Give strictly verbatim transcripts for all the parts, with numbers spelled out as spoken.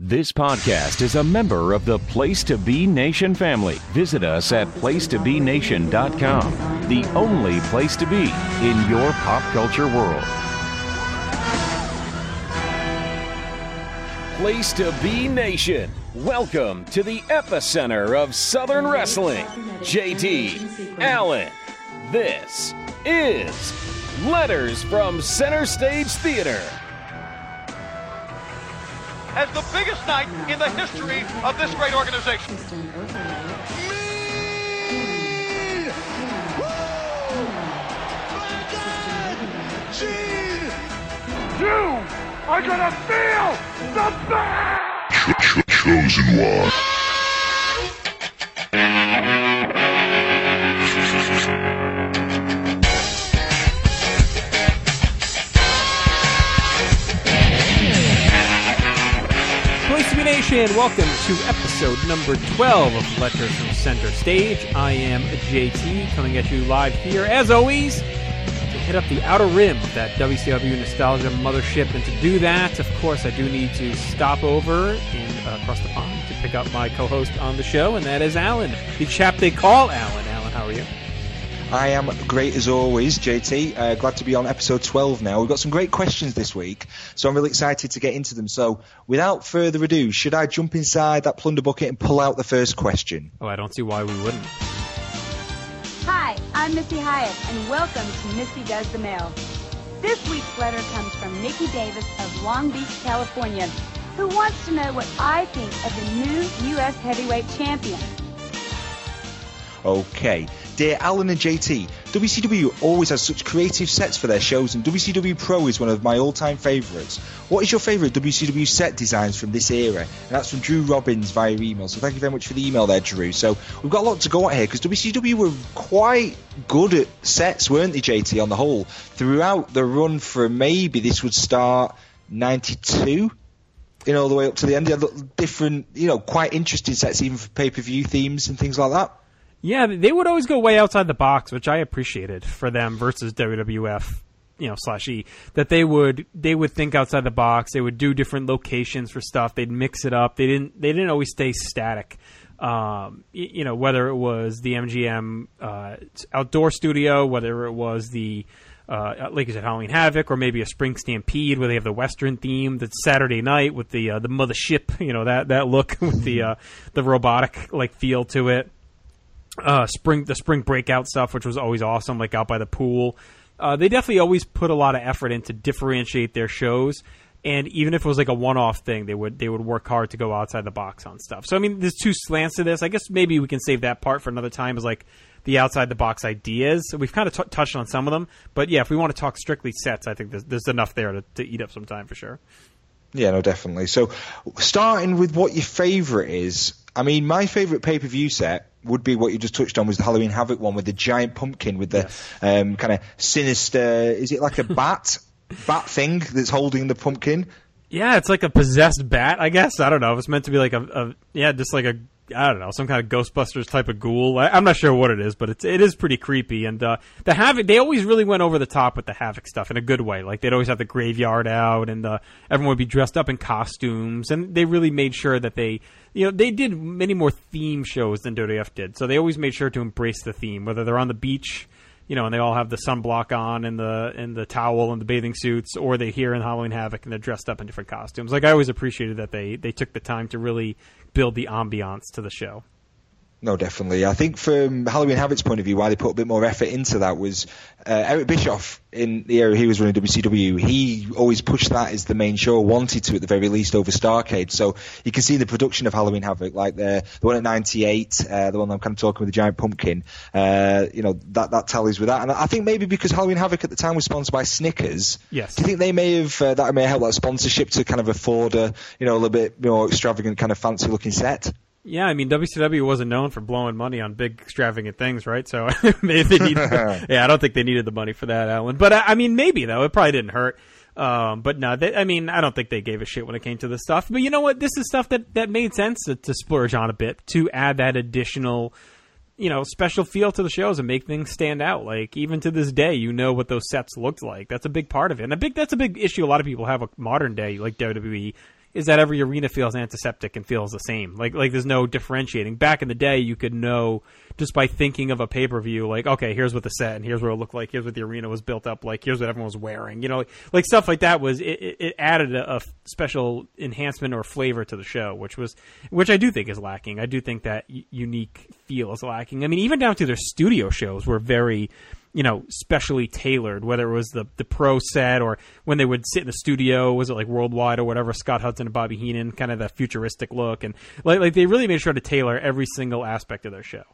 This podcast is a member of the Place to Be Nation family. Visit us at place to be nation dot com, the only place to be in your pop culture world. Place to Be Nation. Welcome to the epicenter of Southern Wrestling. J T, Allen. This is Letters from Center Stage Theater. As the biggest night in the history of this great organization. Me! Woo! My God! Gene! You are gonna feel the best! Chosen one. Place to Be Nation, welcome to episode number twelve of Letters from Center Stage. I am J T, coming at you live here, as always, to hit up the outer rim of that W C W nostalgia mothership. And to do that, of course, I do need to stop over in uh, across the pond to pick up my co-host on the show, and that is Alan, the chap they call Alan. Alan, how are you? I am great as always, J T. Uh, glad to be on episode twelve now. We've got some great questions this week, so I'm really excited to get into them. So, without further ado, should I jump inside that plunder bucket and pull out the first question? Oh, I don't see why we wouldn't. Hi, I'm Missy Hyatt, and welcome to Missy Does the Mail. This week's letter comes from Nikki Davis of Long Beach, California, who wants to know what I think of the new U S heavyweight champion. Okay. Dear Alan and J T, W C W always has such creative sets for their shows, and W C W Pro is one of my all-time favourites. What is your favourite W C W set designs from this era? And that's from Drew Robbins via email, so thank you very much for the email there, Drew. So we've got a lot to go at here, because W C W were quite good at sets, weren't they, J T, on the whole? Throughout the run for maybe this would start ninety-two, you know, all the way up to the end. They had different, you know, quite interesting sets, even for pay-per-view themes and things like that. Yeah, they would always go way outside the box, which I appreciated for them versus W W F, you know, slash E. That they would they would think outside the box. They would do different locations for stuff. They'd mix it up. They didn't they didn't always stay static. Um, you know, whether it was the M G M uh, outdoor studio, whether it was the uh, like you said, Halloween Havoc, or maybe a Spring Stampede where they have the Western theme that's Saturday night with the uh, the mothership, you know, that that look with the uh, the robotic like feel to it. Uh, spring the spring breakout stuff, which was always awesome, like out by the pool. Uh, they definitely always put a lot of effort in to differentiate their shows, and even if it was like a one-off thing, they would they would work hard to go outside the box on stuff. So I mean, there's two slants to this. I guess maybe we can save that part for another time, as like the outside the box ideas. So we've kind of t- touched on some of them, but yeah, if we want to talk strictly sets, I think there's, there's enough there to, to eat up some time for sure. Yeah, no, definitely. So starting with what your favourite is, I mean, my favourite pay-per-view set would be what you just touched on, was the Halloween Havoc one with the giant pumpkin with the yes. um, kind of sinister, is it like a bat bat thing that's holding the pumpkin? Yeah, it's like a possessed bat, I guess. I don't know. It was meant to be like a, a yeah, just like a, I don't know, some kind of Ghostbusters type of ghoul. I, I'm not sure what it is, but it's, it is pretty creepy. And uh, the Havoc, they always really went over the top with the Havoc stuff in a good way. Like, they'd always have the graveyard out, and uh, everyone would be dressed up in costumes. And they really made sure that they, you know, they did many more theme shows than W W F did. So they always made sure to embrace the theme, whether they're on the beach, you know, and they all have the sunblock on and the and the towel and the bathing suits, or they here in Halloween Havoc and they're dressed up in different costumes. Like, I always appreciated that they, they took the time to really build the ambiance to the show. No, definitely. I think from Halloween Havoc's point of view, why they put a bit more effort into that was uh, Eric Bischoff, in the era he was running W C W, he always pushed that as the main show, wanted to at the very least over Starrcade. So you can see the production of Halloween Havoc, like the the one at ninety-eight, uh, the one I'm kind of talking with the giant pumpkin, uh, you know, that, that tallies with that. And I think maybe because Halloween Havoc at the time was sponsored by Snickers, yes. do you think they may have, uh, that may have helped that sponsorship to kind of afford a, you know, a little bit more extravagant, kind of fancy looking set? Yeah, I mean, W C W wasn't known for blowing money on big, extravagant things, right? So maybe they need, yeah, I don't think they needed the money for that, Alan. But I mean, maybe though, it probably didn't hurt. Um, but no, they, I mean, I don't think they gave a shit when it came to this stuff. But you know what? This is stuff that, that made sense to, to splurge on a bit, to add that additional, you know, special feel to the shows and make things stand out. Like, even to this day, you know what those sets looked like. That's a big part of it. And a big, that's a big issue a lot of people have with modern day, like W W E. is that every arena feels antiseptic and feels the same. Like like there's no differentiating. Back in the day, you could know just by thinking of a pay-per-view, like, okay, here's what the set, and here's what it looked like, here's what the arena was built up like, here's what everyone was wearing. You know, like, like stuff like that was, it, it added a, a special enhancement or flavor to the show, which was, which I do think is lacking. I do think that unique feel is lacking. I mean, even down to their studio shows were very, you know, specially tailored, whether it was the, the pro set or when they would sit in the studio, was it like Worldwide or whatever, Scott Hudson and Bobby Heenan, kind of that futuristic look. And like, like they really made sure to tailor every single aspect of their show.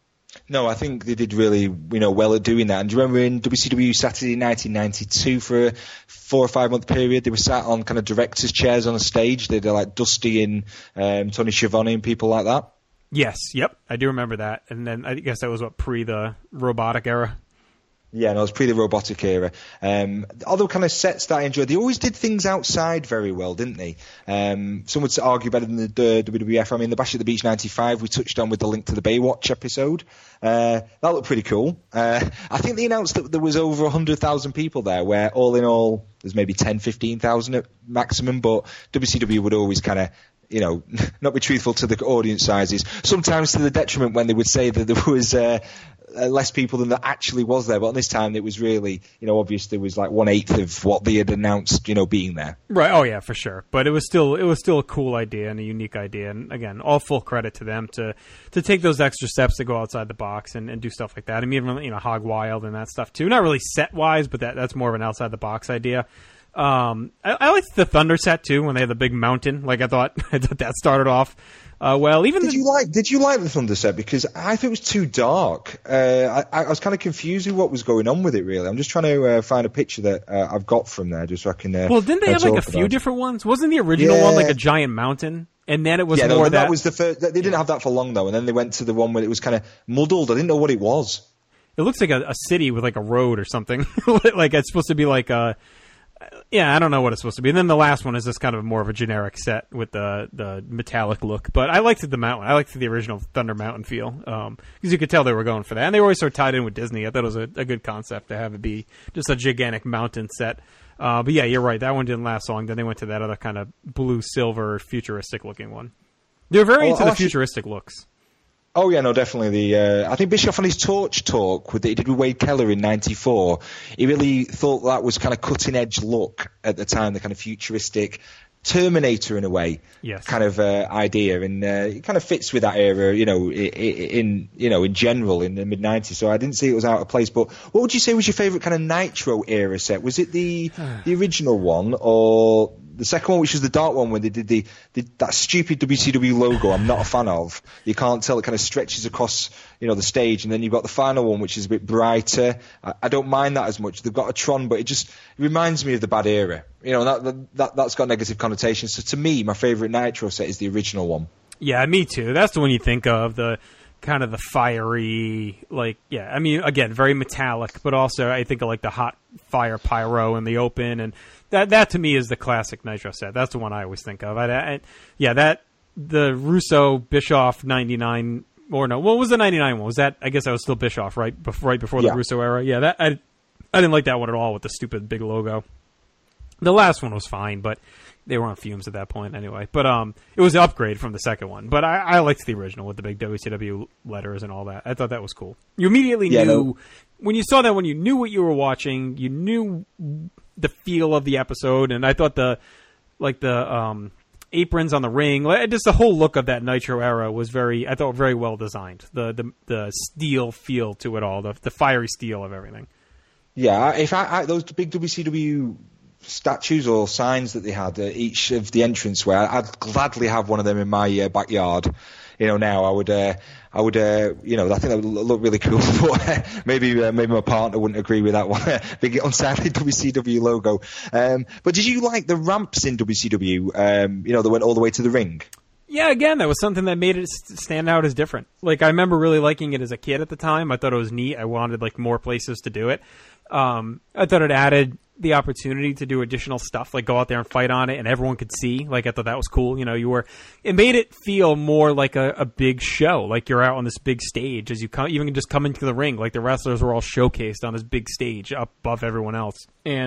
No, I think they did really, you know, well at doing that. And do you remember in W C W Saturday nineteen ninety-two for a four or five month period, they were sat on kind of directors' chairs on a stage. They did like Dusty and um, Tony Schiavone and people like that. Yes, yep, I do remember that. And then I guess that was what, pre the robotic era. Yeah, no, it was pre the robotic era. Um, other kind of sets that I enjoyed, they always did things outside very well, didn't they? Um, some would argue better than the, the W W F. I mean, the Bash at the Beach ninety-five, we touched on with the link to the Baywatch episode. Uh, that looked pretty cool. Uh, I think they announced that there was over one hundred thousand people there, where all in all, there's maybe ten, fifteen thousand at maximum, but W C W would always kind of, you know, not be truthful to the audience sizes, sometimes to the detriment when they would say that there was uh, less people than there actually was there. But on this time, it was really, you know, obvious there was like one eighth of what they had announced, you know, being there. Right. Oh yeah, for sure. But it was still, it was still a cool idea and a unique idea. And again, all full credit to them to, to take those extra steps to go outside the box and, and do stuff like that. I mean, even, you know, Hog Wild and that stuff too. Not really set wise, but that, that's more of an outside the box idea. Um, I, I liked the Thunder set too when they had the big mountain. Like I thought, I thought that started off uh, well. Even did the, you like? Did you like the Thunder set? Because I thought it was too dark. Uh, I, I was kind of confused with what was going on with it. Really, I'm just trying to uh, find a picture that uh, I've got from there, just so I can. Uh, well, didn't they have like a few different ones? Wasn't the original yeah. one like a giant mountain? And then it was yeah, more no, that, that was the first. They didn't have that for long though, and then they went to the one where it was kind of muddled. I didn't know what it was. It looks like a, a city with like a road or something. Like it's supposed to be like a. Yeah, I don't know what it's supposed to be. And then the last one is just kind of more of a generic set with the the metallic look. But I liked the mountain. I liked the original Thunder Mountain feel because um, you could tell they were going for that. And they were always sort of tied in with Disney. I thought it was a, a good concept to have it be just a gigantic mountain set. Uh, but yeah, you're right. That one didn't last long. Then they went to that other kind of blue-silver futuristic-looking one. They're very well, into the actually, futuristic looks. Oh yeah, no, definitely. The uh, I think Bischoff on his Torch talk with that he did with Wade Keller in ninety-four, he really thought that was kind of cutting edge look at the time, the kind of futuristic Terminator in a way, yes. kind of uh, idea, and uh, it kind of fits with that era, you know, in, in you know in general in the mid nineties. So I didn't see it was out of place. But what would you say was your favourite kind of Nitro era set? Was it the the original one or the second one, which was the dark one, where they did the, the that stupid W C W logo I'm not a fan of. You can't tell, it kind of stretches across, you know, the stage, and then you've got the final one, which is a bit brighter. I, I don't mind that as much. They've got a Tron, but it just it reminds me of the bad era. You know, that, that that's got negative connotations. So to me, my favourite Nitro set is the original one. Yeah, me too. That's the one you think of, the kind of the fiery, like, yeah, I mean, again, very metallic, but also I think of like the hot fire pyro in the open, and that that to me is the classic Nitro set. That's the one I always think of. I, I, yeah, that the Russo Bischoff ninety-nine, or no, what was the ninety-nine one? Was that, I guess that was still Bischoff, right before, right before the yeah. Russo era? Yeah, that I, I didn't like that one at all with the stupid big logo. The last one was fine, but they were on fumes at that point anyway. But um, it was an upgrade from the second one. But I, I liked the original with the big W C W letters and all that. I thought that was cool. You immediately yeah, knew, no. when you saw that one, you knew what you were watching. You knew the feel of the episode. And I thought the, like the um, aprons on the ring, just the whole look of that Nitro era was very, I thought, very well designed. The the, the steel feel to it all, the, the fiery steel of everything. Yeah, if I, I those big W C W statues or signs that they had at each of the entranceway, I'd gladly have one of them in my uh, backyard. You know, now I would, uh, I would, uh, you know, I think that would look really cool. But uh, maybe, uh, maybe my partner wouldn't agree with that one. Big unsightly W C W logo. Um, but did you like the ramps in W C W? Um, you know, that went all the way to the ring. Yeah, again, that was something that made it stand out as different. Like, I remember really liking it as a kid at the time. I thought it was neat. I wanted, like, more places to do it. Um, I thought it added the opportunity to do additional stuff, like go out there and fight on it and everyone could see. Like, I thought that was cool. You know, you were, it made it feel more like a, a big show. Like you're out on this big stage as you come, even just come into the ring. Like the wrestlers were all showcased on this big stage up above everyone else. And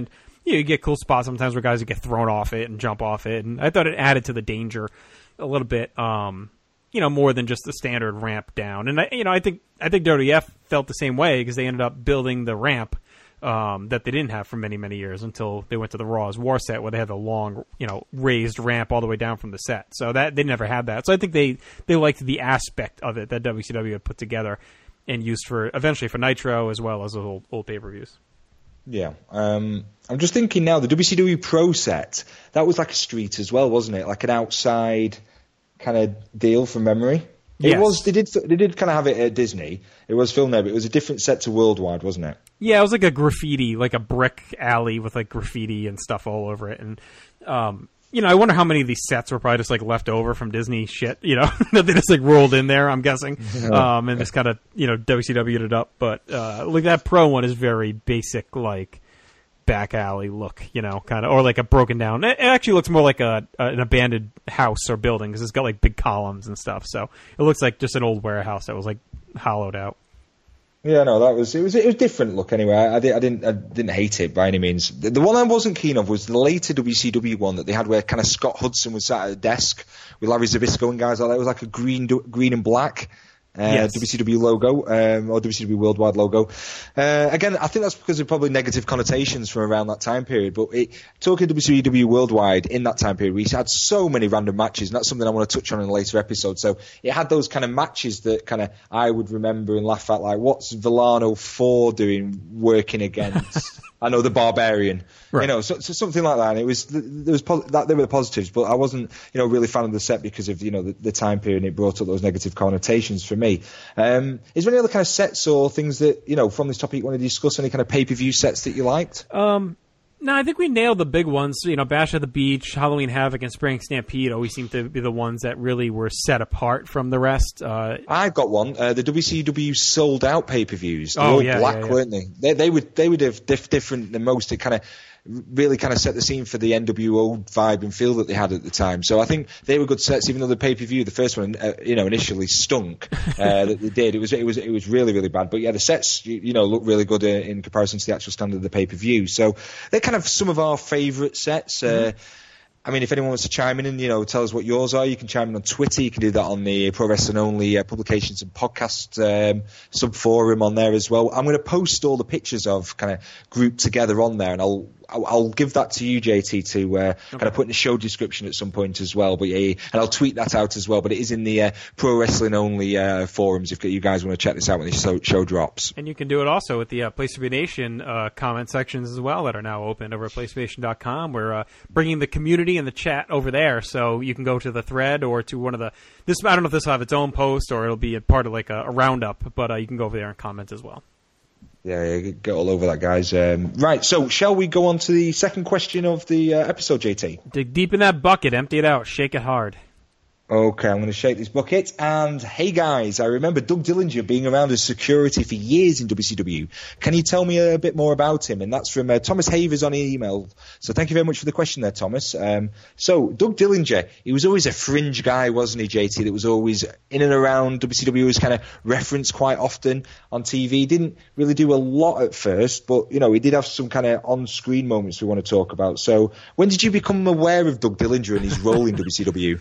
you know, you get cool spots sometimes where guys would get thrown off it and jump off it, and I thought it added to the danger a little bit. Um, you know, more than just the standard ramp down. And I, you know, I think I think W W F felt the same way because they ended up building the ramp um, that they didn't have for many many years until they went to the Raw's War set where they had the long, you know, raised ramp all the way down from the set. So that they never had that. So I think they they liked the aspect of it that W C W had put together and used for eventually for Nitro as well as those old, old pay-per-views. Yeah. Um, I'm just thinking now, the W C W Pro set, that was like a street as well, wasn't it? Like an outside kind of deal from memory. It Yes. was. They did. They did kind of have it at Disney. It was filmed there, but it was a different set to Worldwide, wasn't it? Yeah, it was like a graffiti, like a brick alley with like graffiti and stuff all over it. And, um, you know, I wonder how many of these sets were probably just like left over from Disney shit, you know, that they just like rolled in there, I'm guessing. Um, and just kind of, you know, W C W'd it up. But, uh, like that Pro one is very basic, like back alley look, you know, kind of, or like a broken down. It actually looks more like a, a an abandoned house or building because it's got like big columns and stuff. So it looks like just an old warehouse that was like hollowed out. Yeah, no, that was it. Was it was a different look anyway. I, I, did, I didn't I didn't hate it by any means. The, the one I wasn't keen of was the later W C W one that they had where kind of Scott Hudson was sat at a desk with Larry Zbyszko and guys like that. It was like a green green and black. Uh, Yes. W C W logo, um, or W C W Worldwide logo. Uh, again, I think that's because of probably negative connotations from around that time period. But it, talking W C W Worldwide in that time period, we had so many random matches, and that's something I want to touch on in a later episode. So it had those kind of matches that kind of I would remember and laugh at, like what's Villano four doing working against? I know the Barbarian, Right. you know, so, so something like that. And it was there was pos- that there were the positives, but I wasn't, you know, really fan of the set because of you know the, the time period, and it brought up those negative connotations for me. Um, is there any other kind of sets or things that you know from this topic you want to discuss? Any kind of pay per view sets that you liked? Um, no, I think we nailed the big ones. You know, Bash at the Beach, Halloween Havoc, and Spring Stampede always seem to be the ones that really were set apart from the rest. Uh, I've got one. Uh, the W C W sold out pay per views. They were Oh, all yeah, black, yeah, yeah. weren't they? They they would they would have diff- different than most. It kind of really kind of set the scene for the N W O vibe and feel that they had at the time. So I think they were good sets, even though the pay per view, the first one, uh, you know, initially stunk. Uh, that they did. It was it was it was really really bad. But yeah, the sets you, you know look really good uh, in comparison to the actual standard of the pay per view. So they're kind of some of our favourite sets. Uh, I mean, if anyone wants to chime in and, you know, tell us what yours are, you can chime in on Twitter. You can do that on the Pro Wrestling Only uh, Publications and Podcast um, sub-forum on there as well. I'm going to post all the pictures of kind of grouped together on there, and I'll I'll, I'll give that to you, J T, to uh, okay. kind of put in the show description at some point as well. But yeah, and I'll tweet that out as well. But it is in the uh, Pro Wrestling Only uh, forums if you guys want to check this out when the show, show drops. and you can do it also with the uh, PlayStation Nation uh, comment sections as well that are now open over at PlayStation dot com. We're uh, bringing the community and the chat over there, so you can go to the thread or to one of the. This I don't know if this will have its own post or it'll be a part of like a, a roundup, but uh, you can go over there and comment as well. Yeah, yeah, get all over that, guys. Um, right, so shall we go on to the second question of the uh, episode, J T? Dig deep in that bucket, empty it out, shake it hard. Okay, I'm going to shake this bucket. And hey, guys, I remember Doug Dillinger being around as security for years in W C W. Can you tell me a bit more about him? And that's from uh, Thomas Havers on email. So thank you very much for the question there, Thomas. Um, so Doug Dillinger, he was always a fringe guy, wasn't he, J T, that was always in and around W C W, was kind of referenced quite often on T V. Didn't really do a lot at first, but, you know, he did have some kind of on-screen moments we want to talk about. So when did you become aware of Doug Dillinger and his role in W C W?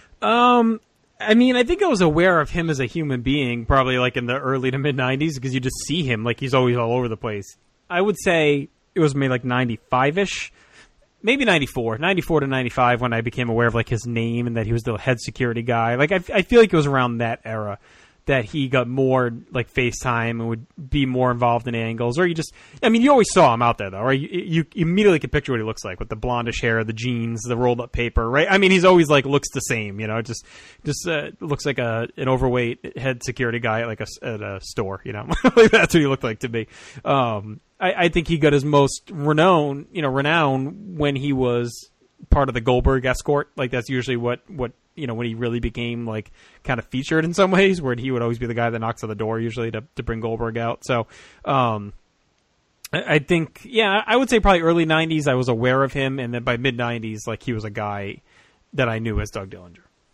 Um, I mean, I think I was aware of him as a human being probably like in the early to mid nineties because you just see him like he's always all over the place. I would say it was maybe like ninety-five-ish, maybe ninety-four, ninety-four to ninety-five when I became aware of like his name and that he was the head security guy. Like I, I feel like it was around that era that he got more like FaceTime and would be more involved in angles. Or you just, I mean, you always saw him out there though, right? You, you immediately can picture what he looks like with the blondish hair, the jeans, the rolled up paper, right? I mean, he's always like looks the same, you know, just just uh, looks like a an overweight head security guy at like a, at a store, you know. Like that's what he looked like to me. Um, I, I think he got his most renown, you know, renown when he was part of the Goldberg escort. Like that's usually what what. You know, when he really became like kind of featured in some ways, where he would always be the guy that knocks on the door usually to to bring Goldberg out. So, um, I, I think, yeah, I would say probably early nineties I was aware of him, and then by mid nineties, like he was a guy that I knew as Doug Dillinger.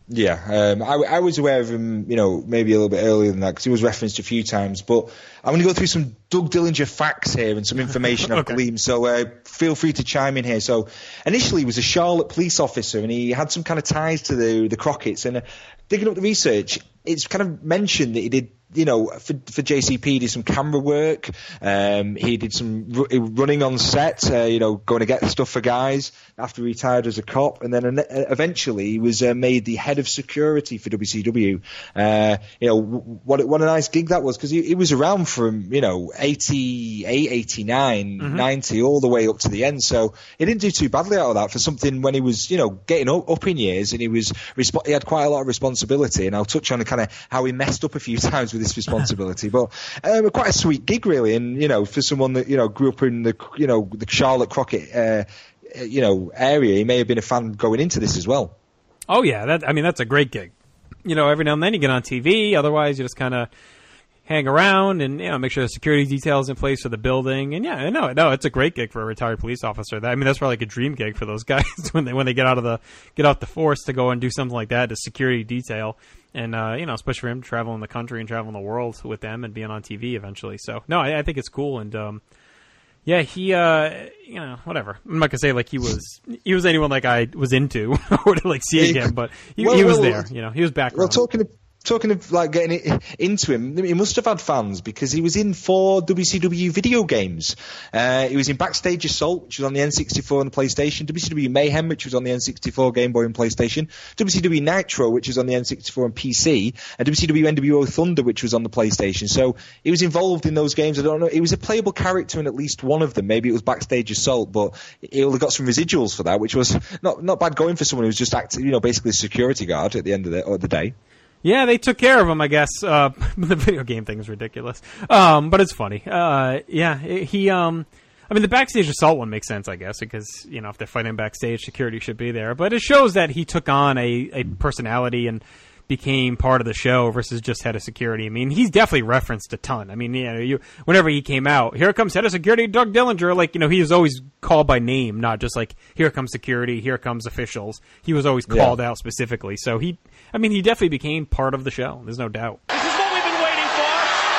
Yeah, um, I, I was aware of him, you know, maybe a little bit earlier than that because he was referenced a few times. But I'm going to go through some Doug Dillinger facts here and some information I've okay. gleaned. So uh, feel free to chime in here. So initially he was a Charlotte police officer and he had some kind of ties to the the Crockett's. And uh, digging up the research, it's kind of mentioned that he did, you know, for, for J C P, he did some camera work. Um, he did some r- running on set, uh, you know, going to get stuff for guys after he retired as a cop. And then uh, eventually he was uh, made the head of security for W C W. Uh, you know, what what a nice gig that was because he, he was around from, you know, eighty-eight, eighty-nine, mm-hmm. ninety, all the way up to the end. So he didn't do too badly out of that for something when he was, you know, getting up, up in years and he was resp- he had quite a lot of responsibility. And I'll touch on kind of how he messed up a few times with this responsibility, but um, quite a sweet gig really, and you know, for someone that you know grew up in the you know the Charlotte Crockett uh, you know area, he may have been a fan going into this as well. Oh yeah, that I mean that's a great gig. You know, every now and then you get on T V. Otherwise, you just kind of hang around and you know make sure the security details in place for the building. And yeah, no, no, it's a great gig for a retired police officer. That, I mean, that's probably like a dream gig for those guys when they when they get out of the get out the force to go and do something like that, a security detail. And, uh, you know, especially for him traveling the country and traveling the world with them and being on T V eventually. So, no, I, I think it's cool. And, um, yeah, he, uh, you know, whatever. I'm not going to say like he was he was anyone like I was into or to like see again, but he, well, he was well, there. You know, he was background. Well, talking to Talking of like getting it into him, he must have had fans because he was in four W C W video games. Uh, he was in Backstage Assault, which was on the N sixty-four and the PlayStation, W C W Mayhem, which was on the N sixty-four, Game Boy and PlayStation, W C W Nitro, which was on the N sixty-four and P C, and W C W N W O Thunder, which was on the PlayStation. So he was involved in those games. I don't know. He was a playable character in at least one of them. Maybe it was Backstage Assault, but he only got some residuals for that, which was not not bad going for someone who was just acting, you know, basically a security guard at the end of the, of the day. Yeah, they took care of him, I guess. Uh, the video game thing is ridiculous, um, but it's funny. Uh, yeah, he. Um, I mean, the Backstage Assault one makes sense, I guess, because you know if they're fighting backstage, security should be there. But it shows that he took on a, a personality and became part of the show versus just head of security. I mean, he's definitely referenced a ton. I mean, you know, you, whenever he came out, here comes head of security, Doug Dillinger. Like, you know, he was always called by name, not just like, here comes security, here comes officials. He was always called yeah. out specifically. So he, I mean, he definitely became part of the show. There's no doubt. This is what we've been waiting for.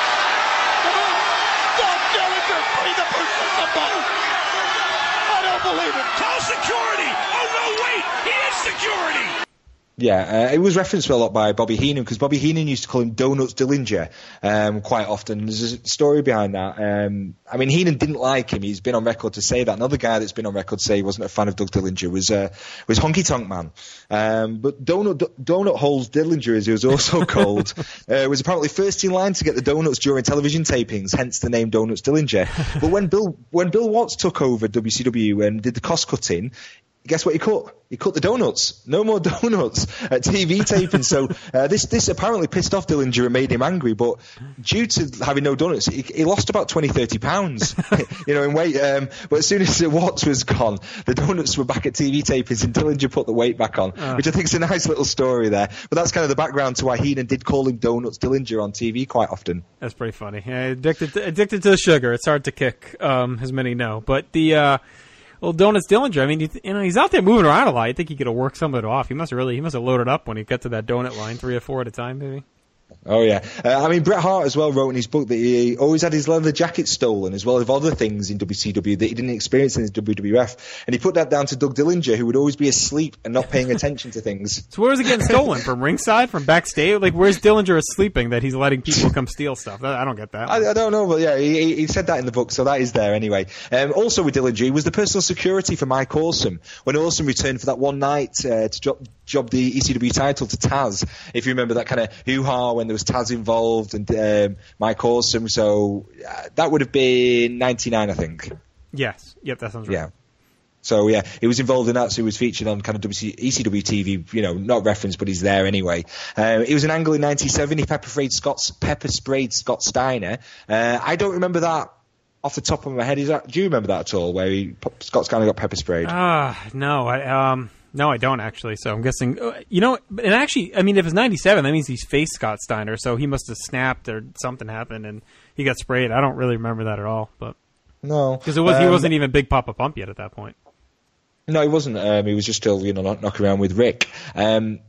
Doug Dillinger putting the push on the button. I don't believe it. Tell security. Oh, no, wait. He is security. Yeah, uh, it was referenced a lot by Bobby Heenan because Bobby Heenan used to call him Donuts Dillinger um, quite often. There's a story behind that. Um, I mean, Heenan didn't like him. He's been on record to say that. Another guy that's been on record to say he wasn't a fan of Doug Dillinger was uh, was Honky Tonk Man. Um, but Donut Donut Holes Dillinger, as he was also called, uh, was apparently first in line to get the donuts during television tapings, hence the name Donuts Dillinger. But when Bill when Bill Watts took over W C W and did the cost cutting, guess what he cut? He cut the donuts. No more donuts at T V taping. So uh, this this apparently pissed off Dillinger and made him angry. But due to having no donuts, he, he lost about twenty, thirty pounds, you know, in weight. Um, but as soon as Watts was gone, the donuts were back at T V tapings, and Dillinger put the weight back on, uh. which I think is a nice little story there. But that's kind of the background to why Heenan did call him Donuts Dillinger on T V quite often. That's pretty funny. Yeah, addicted to, addicted to the sugar. It's hard to kick, um, as many know. But the. Uh, Well, Donuts Dillinger, I mean, you, th- you know, he's out there moving around a lot. I think he could have worked some of it off. He must have really, he must have loaded up when he got to that donut line, three or four at a time, maybe. Oh, yeah. Uh, I mean, Bret Hart as well wrote in his book that he always had his leather jacket stolen, as well as other things in W C W that he didn't experience in his W W F. And he put that down to Doug Dillinger, who would always be asleep and not paying attention to things. So where was it getting stolen? From ringside? From backstage? Like, where's Dillinger sleeping that he's letting people come steal stuff? I don't get that. I, I don't know, but yeah, he, he said that in the book, so that is there anyway. Um, also with Dillinger, he was the personal security for Mike Awesome. When Awesome returned for that one night uh, to job, job the E C W title to Taz, if you remember that kind of hoo-ha when there was Taz involved and um, Mike Awesome, so uh, that would have been ninety-nine, I think. Yes, yep, that sounds right. Yeah. So yeah, he was involved in that, so he was featured on kind of W C, E C W T V, you know, not referenced, but he's there anyway. Uh, he was an angle in ninety-seven, he pepper sprayed Scott, pepper sprayed Scott Steiner. Uh, I don't remember that off the top of my head. Is that, do you remember that at all, where he, Scott Steiner got pepper sprayed? Ah, uh, no, I, um... No, I don't actually. So I'm guessing, you know, and actually, I mean, if it's ninety-seven, that means he's faced Scott Steiner. So he must have snapped or something happened and he got sprayed. I don't really remember that at all, but no, because it was um, he wasn't even Big Papa Pump yet at that point. No, he wasn't. Um, he was just still, you know, knocking around with Rick. Um,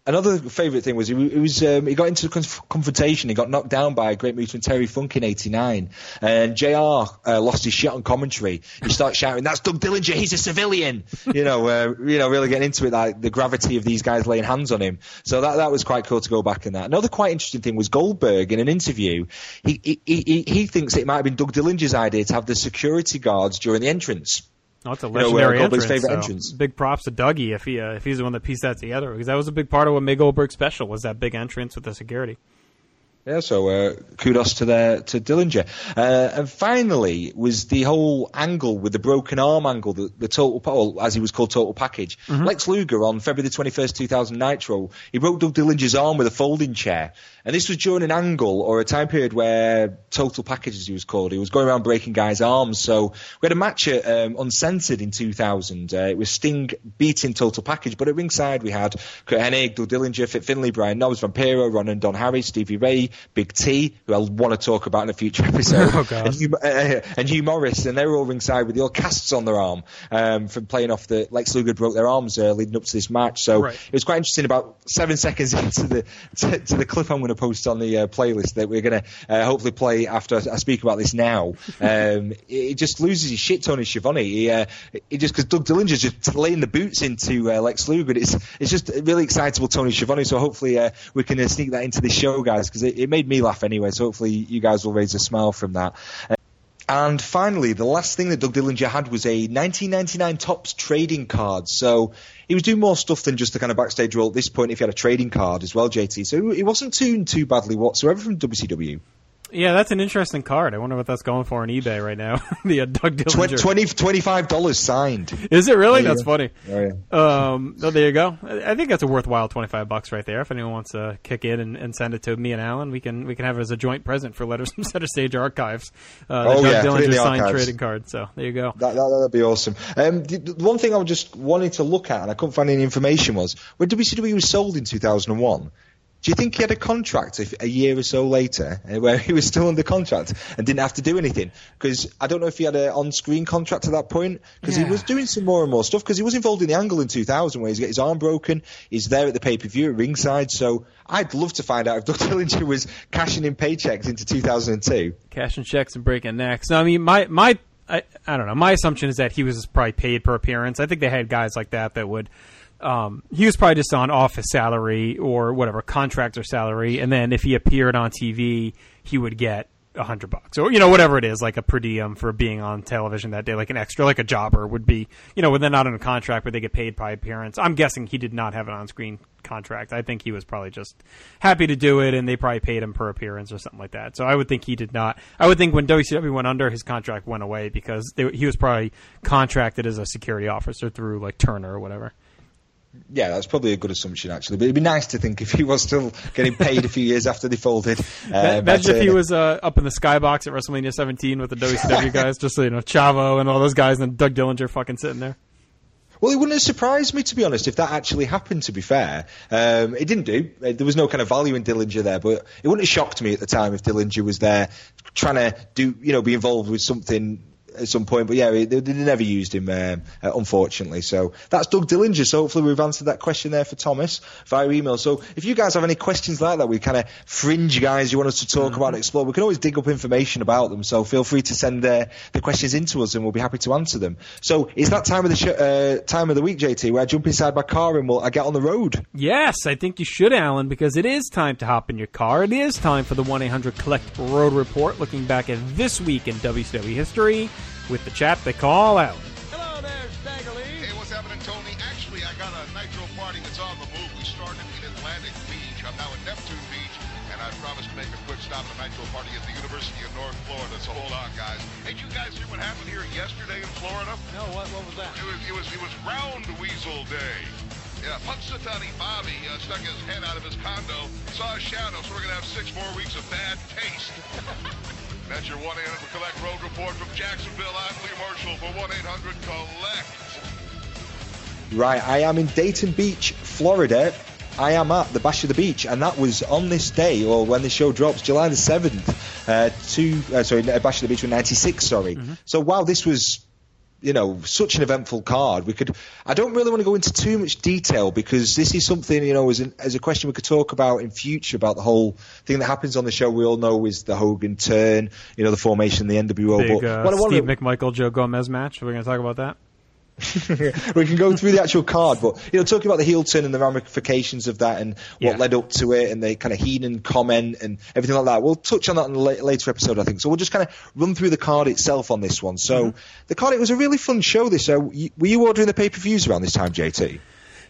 Another favourite thing was he, he was um, he got into a conf- confrontation. He got knocked down by Great Muta and Terry Funk in eighty-nine, and J R uh, lost his shit on commentary. He started shouting, "That's Doug Dillinger. He's a civilian." You know, uh, you know, really getting into it, like the gravity of these guys laying hands on him. So that that was quite cool to go back in that. Another quite interesting thing was Goldberg in an interview. He he he, he thinks it might have been Doug Dillinger's idea to have the security guards during the entrance. Oh, it's a legendary you know, uh, Goldberg's entrance, favorite so entrance. Big props to Dougie if he uh, if he's the one that pieced that together, because that was a big part of what made Goldberg special, was that big entrance with the security. Yeah, so uh, kudos to their, to Dillinger. Uh, and finally was the whole angle with the broken arm angle, the, the total, well, as he was called, total package. Mm-hmm. Lex Luger on February the twenty-first, two thousand Nitro, he broke Doug Dillinger's arm with a folding chair. And this was during an angle or a time period where total package, as he was called, he was going around breaking guys' arms. So we had a match at um, Uncensored in two thousand. Uh, it was Sting beating total package, but at ringside we had Kurt Hennig, Doug Dillinger, Fit Finlay, Brian Knobs, Vampiro, Ron and Don Harris, Stevie Ray, Big T, who I'll want to talk about in a future episode, oh, God. and, Hugh, uh, and Hugh Morris, and they were all ringside with the old casts on their arm um, from playing off the Lex Luger broke their arms uh, leading up to this match. So right. It was quite interesting. About seven seconds into the to, to the clip I'm going to post on the uh, playlist that we're going to uh, hopefully play after I speak about this now. Um, it just loses his shit, Tony Schiavone. He, uh, it just because Doug Dillinger's just laying the boots into uh, Lex Luger. It's it's just really excitable, Tony Schiavone. So hopefully uh, we can uh, sneak that into this show, guys, because it, it made me laugh anyway. So hopefully you guys will raise a smile from that. Uh, and finally, the last thing that Doug Dillinger had was a nineteen ninety-nine Topps trading card. So he was doing more stuff than just the kind of backstage role at this point if he had a trading card as well, J T. So he wasn't doing too badly whatsoever from W C W. Yeah, that's an interesting card. I wonder what that's going for on eBay right now. the uh, Doug Dillinger. twenty, twenty-five dollars signed. Is it really? Yeah, that's yeah. funny. Oh, yeah. Um, oh, there you go. I think that's a worthwhile twenty-five bucks right there. If anyone wants to kick in and, and send it to me and Alan, we can we can have it as a joint present for Letters from Center Stage Archives. Uh, the oh, Doug yeah. Dillinger signed archives. trading card. So there you go. That, that, that'd be awesome. Um, the, the one thing I was just wanting to look at, and I couldn't find any information, was when W C W was sold in two thousand one, do you think he had a contract if, a year or so later uh, where he was still under contract and didn't have to do anything? Because I don't know if he had an on-screen contract at that point, because yeah. he was doing some more and more stuff, because he was involved in the angle in two thousand where he's got his arm broken, he's there at the pay-per-view at ringside, so I'd love to find out if Doug Dillinger was cashing in paychecks into two thousand two. Cashing checks and breaking necks. No, I mean, my, my I, I don't know, my assumption is that he was probably paid per appearance. I think they had guys like that that would... Um, he was probably just on office salary or whatever, contractor salary, and then if he appeared on T V, he would get a hundred bucks or, you know, whatever it is, like a per diem for being on television that day, like an extra, like a jobber would be, you know, when they're not on a contract, but they get paid by appearance. I'm guessing he did not have an on-screen contract. I think he was probably just happy to do it, and they probably paid him per appearance or something like that. So I would think he did not. I would think when W C W went under, his contract went away because they, he was probably contracted as a security officer through like Turner or whatever. Yeah, that's probably a good assumption, actually. But it'd be nice to think if he was still getting paid a few years after they folded. Uh, Imagine but, if he uh, was uh, up in the skybox at WrestleMania seventeen with the W C W guys, just so you know, Chavo and all those guys, and Doug Dillinger fucking sitting there. Well, it wouldn't have surprised me, to be honest, if that actually happened, to be fair. Um, it didn't do. There was no kind of value in Dillinger there, but it wouldn't have shocked me at the time if Dillinger was there trying to do, you know, be involved with something at some point, but yeah, they, they never used him, um, uh, unfortunately. So that's Doug Dillinger. So hopefully we've answered that question there for Thomas via email. So if you guys have any questions like that, we kind of fringe guys you want us to talk mm-hmm. about and explore, we can always dig up information about them. So feel free to send uh, the questions in to us, and we'll be happy to answer them. So it's that time of the sh- uh, time of the week, J T, where I jump inside my car and we'll I get on the road. Yes, I think you should, Alan, because it is time to hop in your car. It is time for the one eight hundred collect road report, looking back at this week in W C W history with the chap they call Alan. Hello there, Stagger Lee. Hey, what's happening, Tony? Actually, I got a Nitro party that's on the move. We started in Atlantic Beach. I'm now at Neptune Beach, and I promised to make a quick stop at a Nitro party at the University of North Florida. So hold on, guys. Hey, did you guys hear what happened here yesterday in Florida? No, what, what was that? It was, it was, it was Round Weasel Day. Yeah, Punxsutawney Bobby uh, stuck his head out of his condo, saw a shadow, so we're going to have six more weeks of bad taste. That's your one eight hundred collect road report from Jacksonville. I'm Lee Marshall for one eight hundred collect. Right, I am in Dayton Beach, Florida. I am at the Bash of the Beach, and that was on this day, or when the show drops, July the seventh. Uh, to uh, sorry, Bash of the Beach was ninety-six. Sorry. Mm-hmm. So wow, this was you know, such an eventful card. We could. I don't really want to go into too much detail because this is something, you know, as, an, as a question we could talk about in future about the whole thing that happens on the show. We all know is the Hogan turn, you know, the formation, the N W O. Big, but uh, what I Steve wanna, McMichael, Joe Gomez match. We're going to talk about that. We can go through the actual card, but you know, talking about the heel turn and the ramifications of that and what yeah. led up to it and the kind of Heenan comment and everything like that. We'll touch on that in a later episode, I think. So we'll just kind of run through the card itself on this one. So mm-hmm. the card, it was a really fun show. This, so were you ordering the pay-per-views around this time, J T?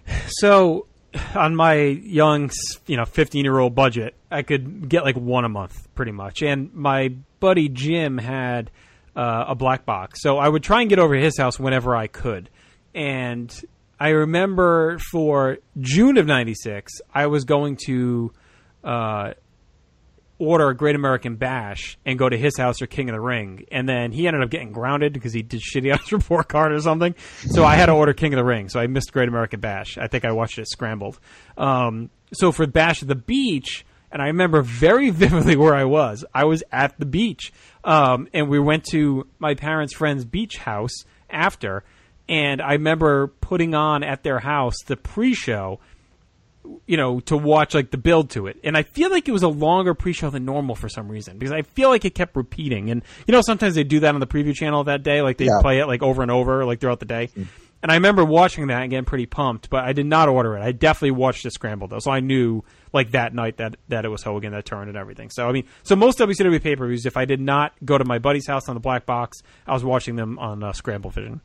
So on my young, you know, fifteen-year-old budget, I could get like one a month, pretty much. And my buddy Jim had Uh, a black box. So I would try and get over to his house whenever I could. And I remember for June of ninety-six, I was going to uh, order a Great American Bash and go to his house or King of the Ring. And then he ended up getting grounded because he did shitty on his report card or something. So I had to order King of the Ring. So I missed Great American Bash. I think I watched it scrambled. Um, so for Bash at the Beach, and I remember very vividly where I was. I was at the beach. Um, and we went to my parents' friend's beach house after. And I remember putting on at their house the pre-show, you know, to watch like the build to it. And I feel like it was a longer pre-show than normal for some reason. Because I feel like it kept repeating. And, you know, sometimes they do that on the preview channel that day. Like they yeah. play it like over and over, like throughout the day. Mm. And I remember watching that and getting pretty pumped, but I did not order it. I definitely watched it scrambled, though, so I knew, like, that night that, that it was Hogan that turned and everything. So, I mean, so most W C W pay-per-views, if I did not go to my buddy's house on the black box, I was watching them on uh, Scramble Vision.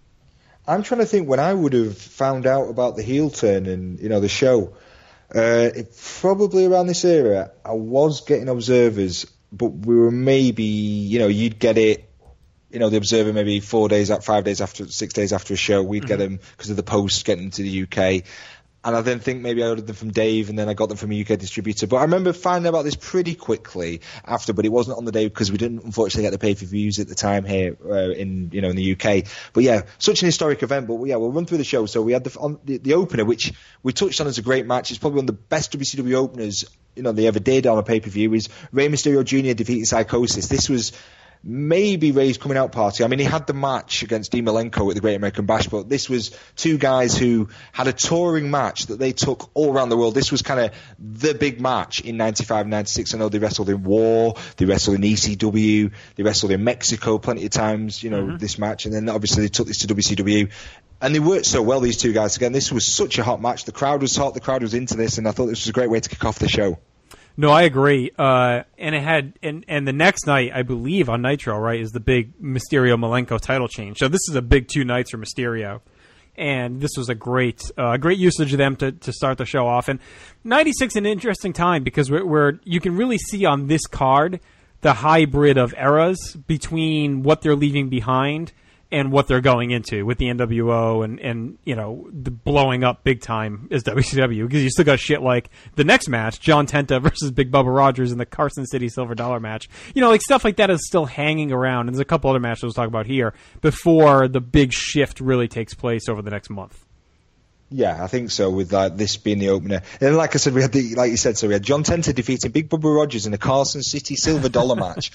I'm trying to think when I would have found out about the heel turn and, you know, the show. Uh, it, probably around this era, I was getting Observers, but we were maybe, you know, you'd get it, you know, the Observer maybe four days, five days after, six days after a show, we'd mm-hmm. get them because of the post getting them to the U K. And I then think maybe I ordered them from Dave and then I got them from a U K distributor. But I remember finding out about this pretty quickly after, but it wasn't on the day because we didn't unfortunately get the pay-per-views at the time here uh, in, you know, in the U K. But yeah, such an historic event. But yeah, we'll run through the show. So we had the, on, the, the opener, which we touched on as a great match. It's probably one of the best W C W openers, you know, they ever did on a pay-per-view, is Rey Mysterio Junior defeating Psychosis. This was maybe Ray's coming out party. I mean, he had the match against Dean Malenko at the Great American Bash, but this was two guys who had a touring match that they took all around the world. This was kind of the big match in ninety-five, ninety-six. I know they wrestled in War, they wrestled in E C W, they wrestled in Mexico plenty of times, you know, mm-hmm. this match. And then obviously they took this to W C W. And they worked so well, these two guys. Again, this was such a hot match. The crowd was hot, the crowd was into this, and I thought this was a great way to kick off the show. No, I agree. Uh, and it had, and, and the next night, I believe on Nitro, right, is the big Mysterio Malenko title change. So this is a big two nights for Mysterio, and this was a great, uh, great usage of them to, to start the show off. And ninety-six, an interesting time because we're, we're you can really see on this card the hybrid of eras between what they're leaving behind and what they're going into with the N W O and, and you know, the blowing up big time is W C W because you still got shit like the next match, John Tenta versus Big Bubba Rogers in the Carson City Silver Dollar match. You know, like stuff like that is still hanging around. And there's a couple other matches we'll talk about here before the big shift really takes place over the next month. Yeah, I think so, with like this being the opener. And like I said, we had the, like you said, so we had John Tenta defeating Big Bubba Rogers in a Carson City Silver Dollar match.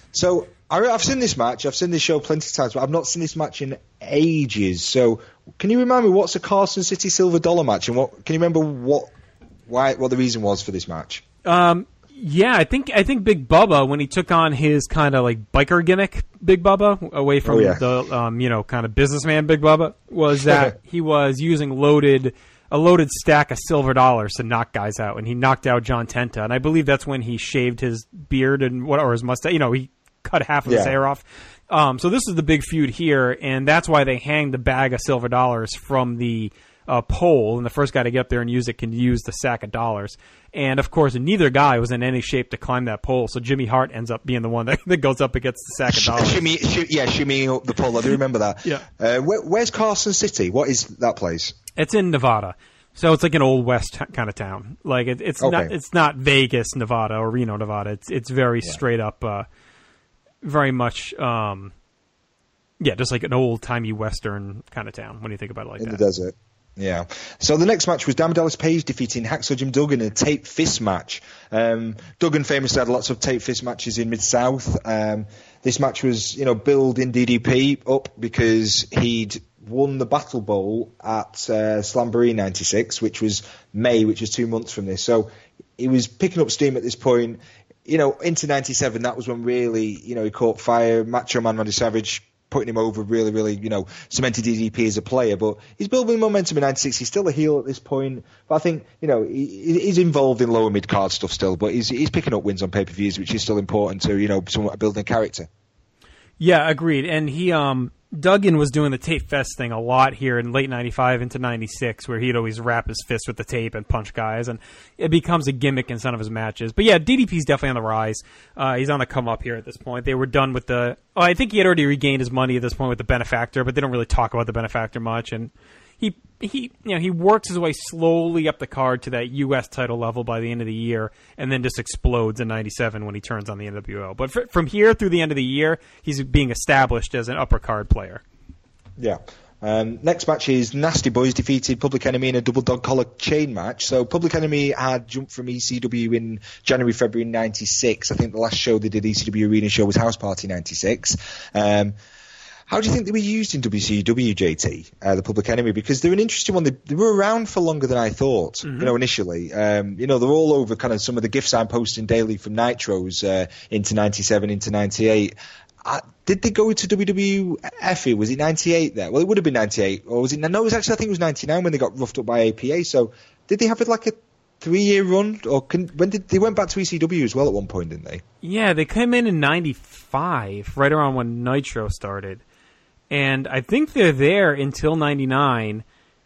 So I, I've seen this match, I've seen this show plenty of times, but I've not seen this match in ages. So can you remind me what's a Carson City Silver Dollar match, and what can you remember what why what the reason was for this match? Um, yeah, I think I think Big Bubba, when he took on his kind of like biker gimmick, Big Bubba, away from oh, yeah. the um, you know kind of businessman Big Bubba, was that he was using loaded. a loaded stack of silver dollars to knock guys out, and he knocked out John Tenta, and I believe that's when he shaved his beard and what or his mustache. You know, he cut half of yeah. his hair off. Um, so this is the big feud here, and that's why they hang the bag of silver dollars from the uh, pole, and the first guy to get up there and use it can use the sack of dollars. And of course, neither guy was in any shape to climb that pole, so Jimmy Hart ends up being the one that, that goes up against the sack of dollars. Shimmy, sh- yeah, shimmying up the pole. I do remember that. yeah. Uh, where, where's Carson City? What is that place? It's in Nevada. So it's like an old west t- kind of town. Like it, it's okay. not it's not Vegas, Nevada, or Reno, Nevada. It's it's very yeah. straight up, uh, very much, um, yeah, just like an old timey western kind of town when you think about it like in that. In the desert. Yeah. So the next match was Diamond Dallas Page defeating Hacksaw Jim Duggan in a tape fist match. Um, Duggan famously had lots of tape fist matches in Mid-South. Um, this match was, you know, building D D P up because he'd won the Battle Bowl at uh, Slamboree ninety-six, which was May, which was two months from this. So he was picking up steam at this point. You know, into ninety-seven, that was when really, you know, he caught fire. Macho Man Randy Savage putting him over, really, really, you know, cemented D D P as a player. But he's building momentum in ninety-six. He's still a heel at this point. But I think, you know, he, he's involved in lower mid-card stuff still. But he's he's picking up wins on pay-per-views, which is still important to, you know, somewhat building a character. Yeah, agreed. And he, um, Duggan was doing the tape fest thing a lot here in late ninety-five into ninety-six, where he'd always wrap his fist with the tape and punch guys, and it becomes a gimmick in some of his matches. But yeah, D D P's definitely on the rise. Uh, he's on the come up here at this point. They were done with the. Oh, I think he had already regained his money at this point with the Benefactor, but they don't really talk about the Benefactor much. And he he you know he works his way slowly up the card to that U S title level by the end of the year, and then just explodes in ninety-seven when he turns on the N W O. But for, from here through the end of the year, he's being established as an upper card player. Yeah. Um, next match is Nasty Boys defeated Public Enemy in a double dog collar chain match. So Public Enemy had jumped from E C W in January, February ninety-six. I think the last show they did E C W Arena show was House Party ninety-six. Um, How do you think they were used in W C W, J T, uh, the Public Enemy? Because they're an interesting one. They, they were around for longer than I thought, mm-hmm. you know, initially. Um, you know, they're all over kind of some of the gifts I'm posting daily from Nitros uh, into ninety-seven, into ninety-eight. Uh, did they go to W W F? Was it ninety-eight there? Well, it would have been ninety-eight. Or was it? No, it was actually, I think it was ninety-nine when they got roughed up by A P A. So did they have it like a three-year run? Or can, when did they went back to E C W as well at one point, didn't they? Yeah, they came in in ninety-five, right around when Nitro started. And I think they're there until ninety-nine.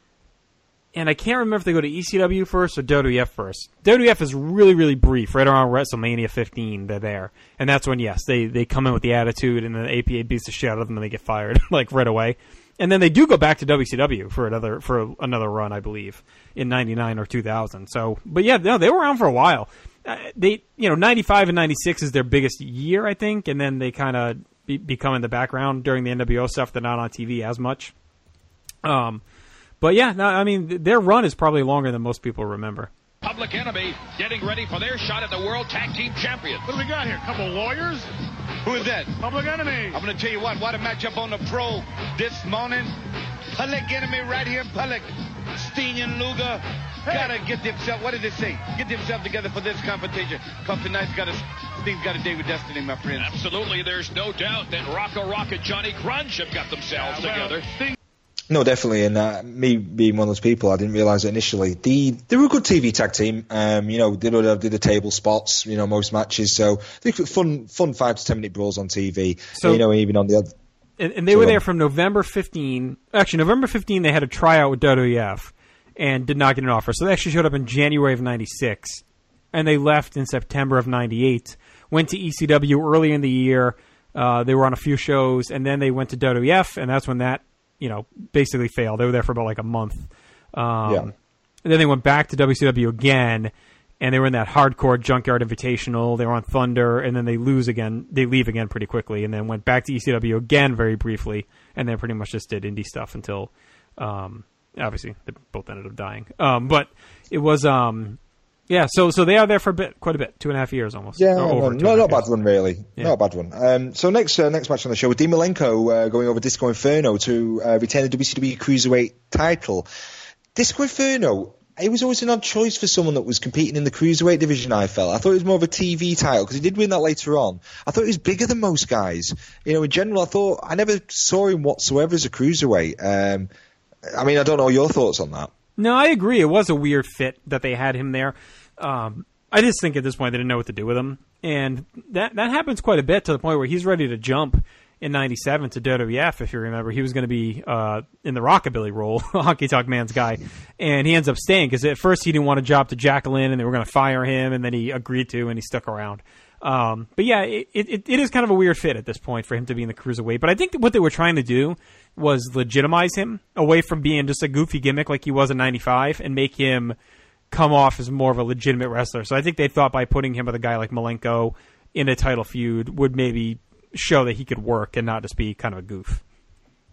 And I can't remember if they go to E C W first or W W F first. W W F is really, really brief. Right around WrestleMania fifteen, they're there. And that's when, yes, they, they come in with the attitude, and the A P A beats the shit out of them, and they get fired, like, right away. And then they do go back to W C W for another for another run, I believe, in ninety-nine or two thousand. So, but yeah, no, they were around for a while. Uh, they, you know, ninety-five and ninety-six is their biggest year, I think, and then they kind of be, become in the background during the N W O stuff. They're not on T V as much. Um, but yeah, no, I mean, their run is probably longer than most people remember. Public Enemy getting ready for their shot at the World Tag Team Champions. What do we got here? A couple lawyers? Who is that? Public Enemy. I'm going to tell you what, what a matchup on the Pro this morning. Public Enemy right here in public. Steen and Luger hey. Gotta get themselves, what did it say? Get themselves together for this competition. Because tonight's got a, Steen's got a day with destiny, my friend. Absolutely, there's no doubt that Rocco Rock and Johnny Grunge have got themselves yeah, well, together. Sting- No, definitely, and uh, me being one of those people, I didn't realise it initially. The they were a good T V tag team. Um, you know, they would have did the table spots, you know, most matches. So they were fun, fun five to ten minute brawls on T V. So, you know, even on the other. And, and they so were there from November fifteenth. Actually, November fifteenth, they had a tryout with W W F and did not get an offer. So they actually showed up in January of ninety-six, and they left in September of ninety-eight. Went to E C W early in the year. Uh, they were on a few shows, and then they went to W W F, and that's when that. You know, basically failed. They were there for about like a month. Um, yeah. And then they went back to W C W again, and they were in that hardcore Junkyard Invitational. They were on Thunder, and then they lose again. They leave again pretty quickly, and then went back to E C W again very briefly, and then pretty much just did indie stuff until, um, obviously, they both ended up dying. Um, but it was, um, yeah, so so they are there for a bit, quite a bit, two and a half years almost. Yeah, no, no, not a bad one, really. Yeah. Not a bad one. Um, so next uh, next match on the show, Dean Malenko uh, going over Disco Inferno to uh, retain the W C W Cruiserweight title. Disco Inferno, it was always an odd choice for someone that was competing in the Cruiserweight division, I felt. I thought it was more of a T V title, because he did win that later on. I thought he was bigger than most guys. You know, in general, I thought, I never saw him whatsoever as a Cruiserweight. Um, I mean, I don't know your thoughts on that. No, I agree. It was a weird fit that they had him there. Um, I just think at this point they didn't know what to do with him. And that that happens quite a bit to the point where he's ready to jump in ninety-seven to W W F, if you remember. He was going to be uh, in the Rockabilly role, Honky Tonk Man's guy. And he ends up staying because at first he didn't want a job to Jacqueline and they were going to fire him, and then he agreed to and he stuck around. Um, but yeah, it, it, it is kind of a weird fit at this point for him to be in the Cruiserweight. But I think that what they were trying to do was legitimize him away from being just a goofy gimmick like he was in ninety-five and make him come off as more of a legitimate wrestler. So I think they thought by putting him with a guy like Malenko in a title feud would maybe show that he could work and not just be kind of a goof.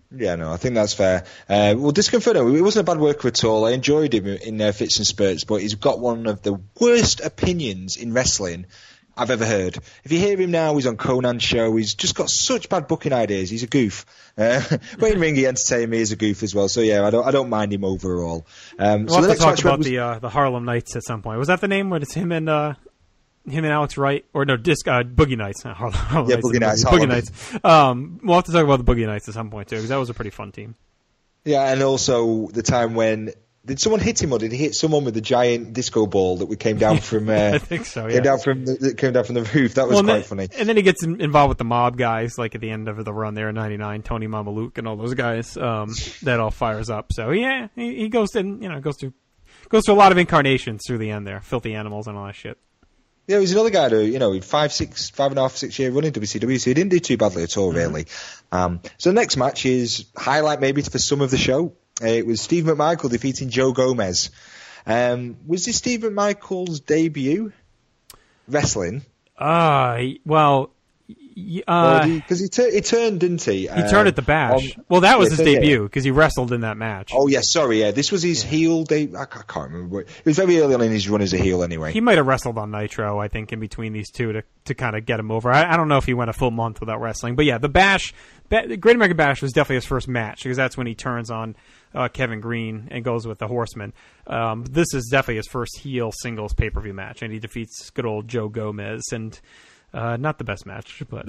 Yeah, no, I think that's fair. Uh, well, Disconferno, it wasn't a bad worker at all. I enjoyed him in uh, fits and spurts, but he's got one of the worst opinions in wrestling I've ever heard. If you hear him now, he's on Conan's show. He's just got such bad booking ideas. He's a goof. Uh, but in ring, he entertained me as a goof as well. So yeah, I don't, I don't mind him overall. Um, we'll so have the to next talk match about was... the uh, the Harlem Knights at some point. Was that the name? Where it's him and uh, him and Alex Wright, or no, disc uh, Boogie Nights? Not Harlem, Harlem yeah, Knights, Boogie Nights. Boogie, Boogie Nights. Um, we'll have to talk about the Boogie Nights at some point too, because that was a pretty fun team. Yeah, and also the time when did someone hit him, or did he hit someone with a giant disco ball that we came down from? Uh, I think so. Yeah. Came down from the, that came down from the roof. That was well, quite then, funny. And then he gets involved with the mob guys, like at the end of the run there in ninety-nine, Tony Mamaluke and all those guys. Um, that all fires up. So yeah, he, he goes to you know goes to goes to a lot of incarnations through the end there, filthy animals and all that shit. Yeah, he's another guy who, you know, five, six, five and a half, six year run in W C W, so he didn't do too badly at all, really. Mm-hmm. Um, so the next match is highlight maybe for some of the show. Uh, it was Steve McMichael defeating Joe Gomez. Um, was this Steve McMichael's debut wrestling? Uh, well, uh, because he, he, tur- he turned, didn't he? He uh, turned at the Bash. On, well, that was yeah, his debut because he wrestled in that match. Oh yeah, sorry, yeah, this was his yeah. heel debut. I can't remember. It was very early on in his run as a heel, anyway. He might have wrestled on Nitro, I think, in between these two to to kind of get him over. I, I don't know if he went a full month without wrestling, but yeah, the Bash, the Great American Bash was definitely his first match because that's when he turns on uh, Kevin Green and goes with the Horsemen. Um, this is definitely his first heel singles pay per view match, and he defeats good old Joe Gomez and. Uh, not the best match, but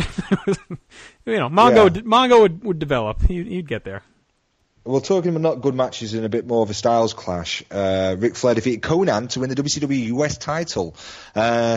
you know, Mongo yeah. Mongo would, would develop. He'd, he'd get there. Well, talking about not good matches in a bit more of a styles clash, uh, Ric Flair defeated Conan to win the W C W U S title. Uh,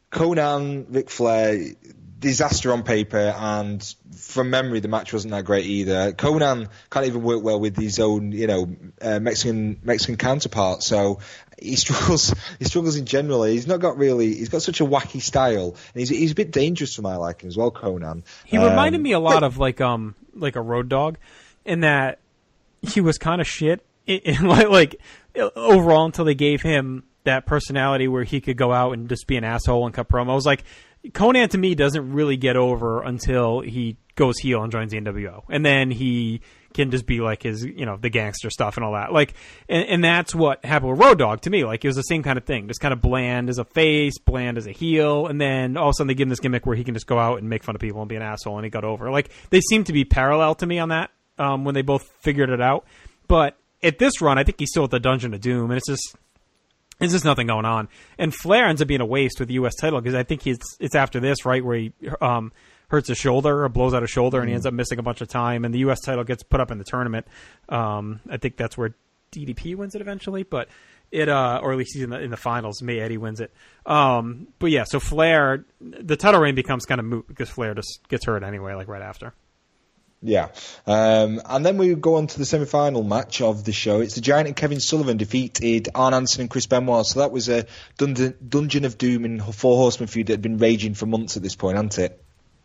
Conan, Ric Flair, disaster on paper, and from memory, the match wasn't that great either. Conan can't even work well with his own, you know, uh, Mexican Mexican counterpart, so he struggles. He struggles in general. He's not got really. He's got such a wacky style, and he's he's a bit dangerous for my liking as well. Conan. He um, reminded me a lot of like um like a Road Dogg, in that he was kind of shit, in, in like, like overall until they gave him that personality where he could go out and just be an asshole and cut promos. Like Conan to me doesn't really get over until he goes heel and joins the N W O, and then he can just be like his, you know, the gangster stuff and all that. Like, and, and that's what happened with Road Dogg to me. Like, it was the same kind of thing, just kind of bland as a face, bland as a heel, and then all of a sudden they give him this gimmick where he can just go out and make fun of people and be an asshole, and he got over. Like, they seem to be parallel to me on that um, when they both figured it out. But at this run, I think he's still at the Dungeon of Doom, and it's just. There's just nothing going on. And Flair ends up being a waste with the U S title because I think he's it's after this, right, where he um, hurts his shoulder or blows out his shoulder, mm-hmm. and he ends up missing a bunch of time, and the U S title gets put up in the tournament. Um, I think that's where D D P wins it eventually, but it uh, or at least he's in the, in the finals. May Eddie wins it. Um, but yeah, so Flair, the title reign becomes kind of moot because Flair just gets hurt anyway, like right after. Yeah. Um, and then we go on to the semi-final match of the show. It's the Giant and Kevin Sullivan defeated Arn Anderson and Chris Benoit. So that was a Dun- Dungeon of Doom and Four Horsemen feud that had been raging for months at this point, hadn't it?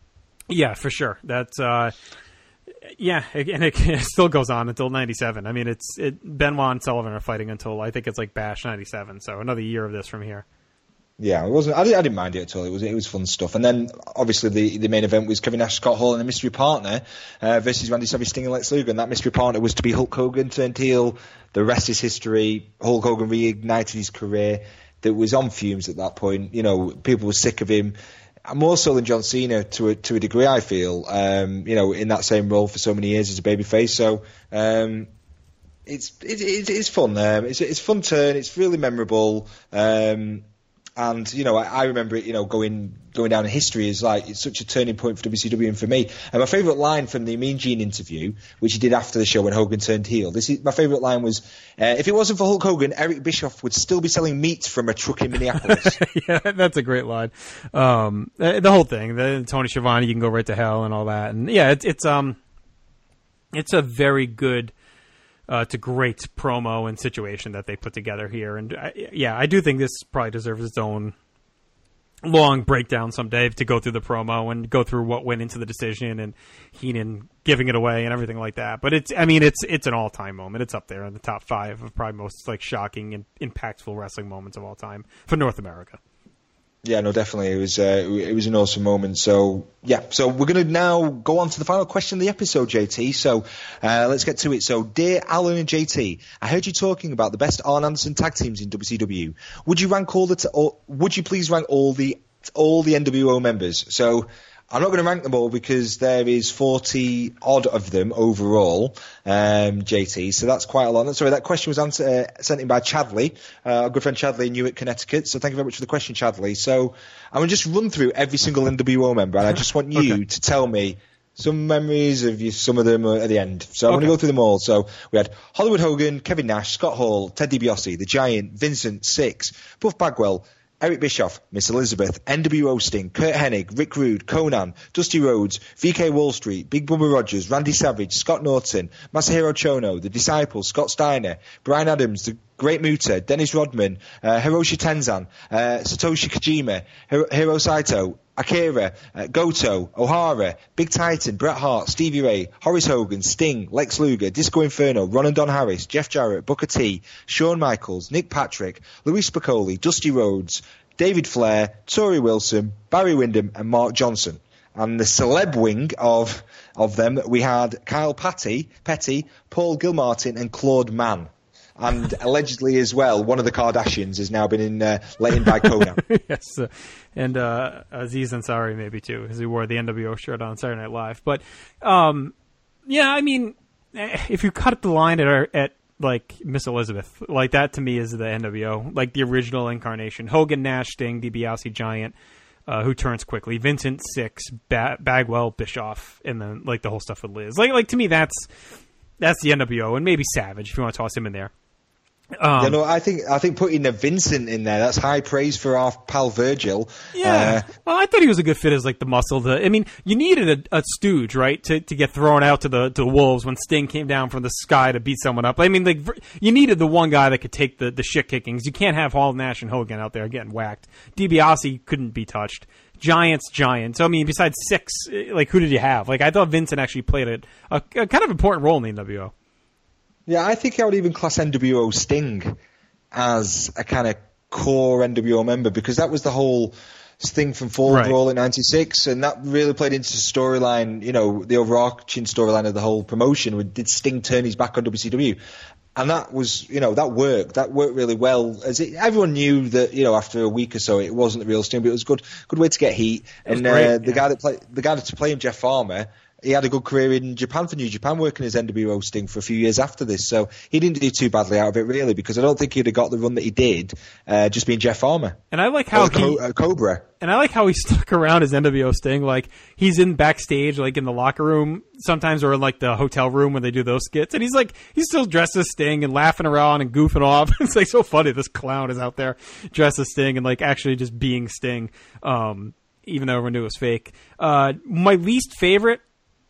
Yeah, for sure. That's, uh, yeah, and it, it still goes on until ninety-seven. I mean, it's it, Benoit and Sullivan are fighting until, I think it's like Bash ninety-seven. So another year of this from here. Yeah, it wasn't. I didn't, I didn't mind it at all. It was it was fun stuff. And then obviously the, the main event was Kevin Nash, Scott Hall, and a mystery partner uh, versus Randy Savage, Sting, and Lex Luger. And that mystery partner was to be Hulk Hogan turned heel. The rest is history. Hulk Hogan reignited his career. That was on fumes at that point. You know, people were sick of him. More so than John Cena to a, to a degree, I feel. Um, you know, in that same role for so many years as a babyface. So. Um, it's it, it, it's fun. Um, it's it's a fun turn. It's really memorable. Um, And, you know, I, I remember it, you know, going going down in history as like, it's such a turning point for W C W and for me. And my favourite line from the Mean Gene interview, which he did after the show when Hogan turned heel, this is, my favourite line was, uh, if it wasn't for Hulk Hogan, Eric Bischoff would still be selling meat from a truck in Minneapolis. Yeah, that's a great line. Um, the whole thing, the Tony Schiavone, you can go right to hell and all that. And yeah, it's, it's, um, it's a very good, Uh, it's a great promo and situation that they put together here. And I, yeah, I do think this probably deserves its own long breakdown someday to go through the promo and go through what went into the decision and Heenan giving it away and everything like that. But it's, I mean, it's, it's an all time moment. It's up there in the top five of probably most like shocking and impactful wrestling moments of all time for North America. Yeah, no, definitely. It was uh, it was an awesome moment. So, yeah. So we're going to now go on to the final question of the episode, J T. So uh, let's get to it. So, dear Alan and J T, I heard you talking about the best Arn Anderson tag teams in W C W. Would you rank all the t- or would you please rank all the all the N W O members? So I'm not going to rank them all because there is forty odd of them overall, um, J T. So that's quite a lot. Sorry, that question was answer, uh, sent in by Chadley, uh, our good friend Chadley in Newark, Connecticut. So thank you very much for the question, Chadley. So I'm going to just run through every single N W O member, and I just want you okay. to tell me some memories of you, some of them at the end. So I'm okay. going to go through them all. So we had Hollywood Hogan, Kevin Nash, Scott Hall, Ted DiBiase, The Giant, Vincent, Six, Buff Bagwell, Eric Bischoff, Miss Elizabeth, N W O Sting, Kurt Hennig, Rick Rude, Conan, Dusty Rhodes, V K Wall Street, Big Bubba Rogers, Randy Savage, Scott Norton, Masahiro Chono, The Disciples, Scott Steiner, Brian Adams, The Great Muta, Dennis Rodman, uh, Hiroshi Tenzan, uh, Satoshi Kojima, Hiro, Hiro Saito, Akira, uh, Goto, O'Hara, Big Titan, Bret Hart, Stevie Ray, Horace Hogan, Sting, Lex Luger, Disco Inferno, Ron and Don Harris, Jeff Jarrett, Booker T, Shawn Michaels, Nick Patrick, Louis Spicoli, Dusty Rhodes, David Flair, Torrie Wilson, Barry Windham, and Mark Johnson. And the celeb wing of of them, we had Kyle Petty, Petty, Paul Gilmartin, and Claude Mann. And allegedly as well, one of the Kardashians has now been in, uh, let in by Conan. Yes, uh, and uh, Aziz Ansari maybe too, because he wore the N W O shirt on Saturday Night Live. But um, yeah, I mean, if you cut the line at our, at like Miss Elizabeth, like that to me is the N W O, like the original incarnation. Hogan, Nash, Sting, DiBiase, Giant, uh, who turns quickly, Vincent, Six, ba- Bagwell, Bischoff, and then like the whole stuff with Liz. Like, like to me, that's that's the N W O, and maybe Savage if you want to toss him in there. Um, yeah, no, I think I think putting a Vincent in there, that's high praise for our pal Virgil. Yeah, uh, well, I thought he was a good fit as like the muscle. The, I mean, you needed a, a stooge, right, to to get thrown out to the to the wolves when Sting came down from the sky to beat someone up. I mean, like you needed the one guy that could take the, the shit kickings. You can't have Hall, Nash, and Hogan out there getting whacked. DiBiase couldn't be touched. Giants, Giants. So I mean, besides Six, like who did you have? Like I thought Vincent actually played a, a, a kind of important role in the N W O. Yeah, I think I would even class N W O Sting as a kind of core N W O member because that was the whole thing from Fall right. Brawl in ninety-six, and that really played into the storyline, you know, the overarching storyline of the whole promotion. Did Sting turn his back on W C W? And that was, you know, that worked. That worked really well. As it, everyone knew that, you know, after a week or so, it wasn't the real Sting, but it was a good, good way to get heat. It and great, uh, the yeah. guy that played, the guy to play him, Jeff Farmer. He had a good career in Japan for New Japan, working as N W O Sting for a few years after this. So he didn't do too badly out of it, really, because I don't think he'd have got the run that he did uh, just being Jeff Farmer. And I like how he, Co- uh, Cobra. And I like how he stuck around as N W O Sting. Like he's in backstage, like in the locker room sometimes, or in like the hotel room when they do those skits, and he's like he's still dressed as Sting and laughing around and goofing off. It's like so funny. This clown is out there dressed as Sting and like actually just being Sting, um, even though everyone knew it was fake. Uh, my least favorite.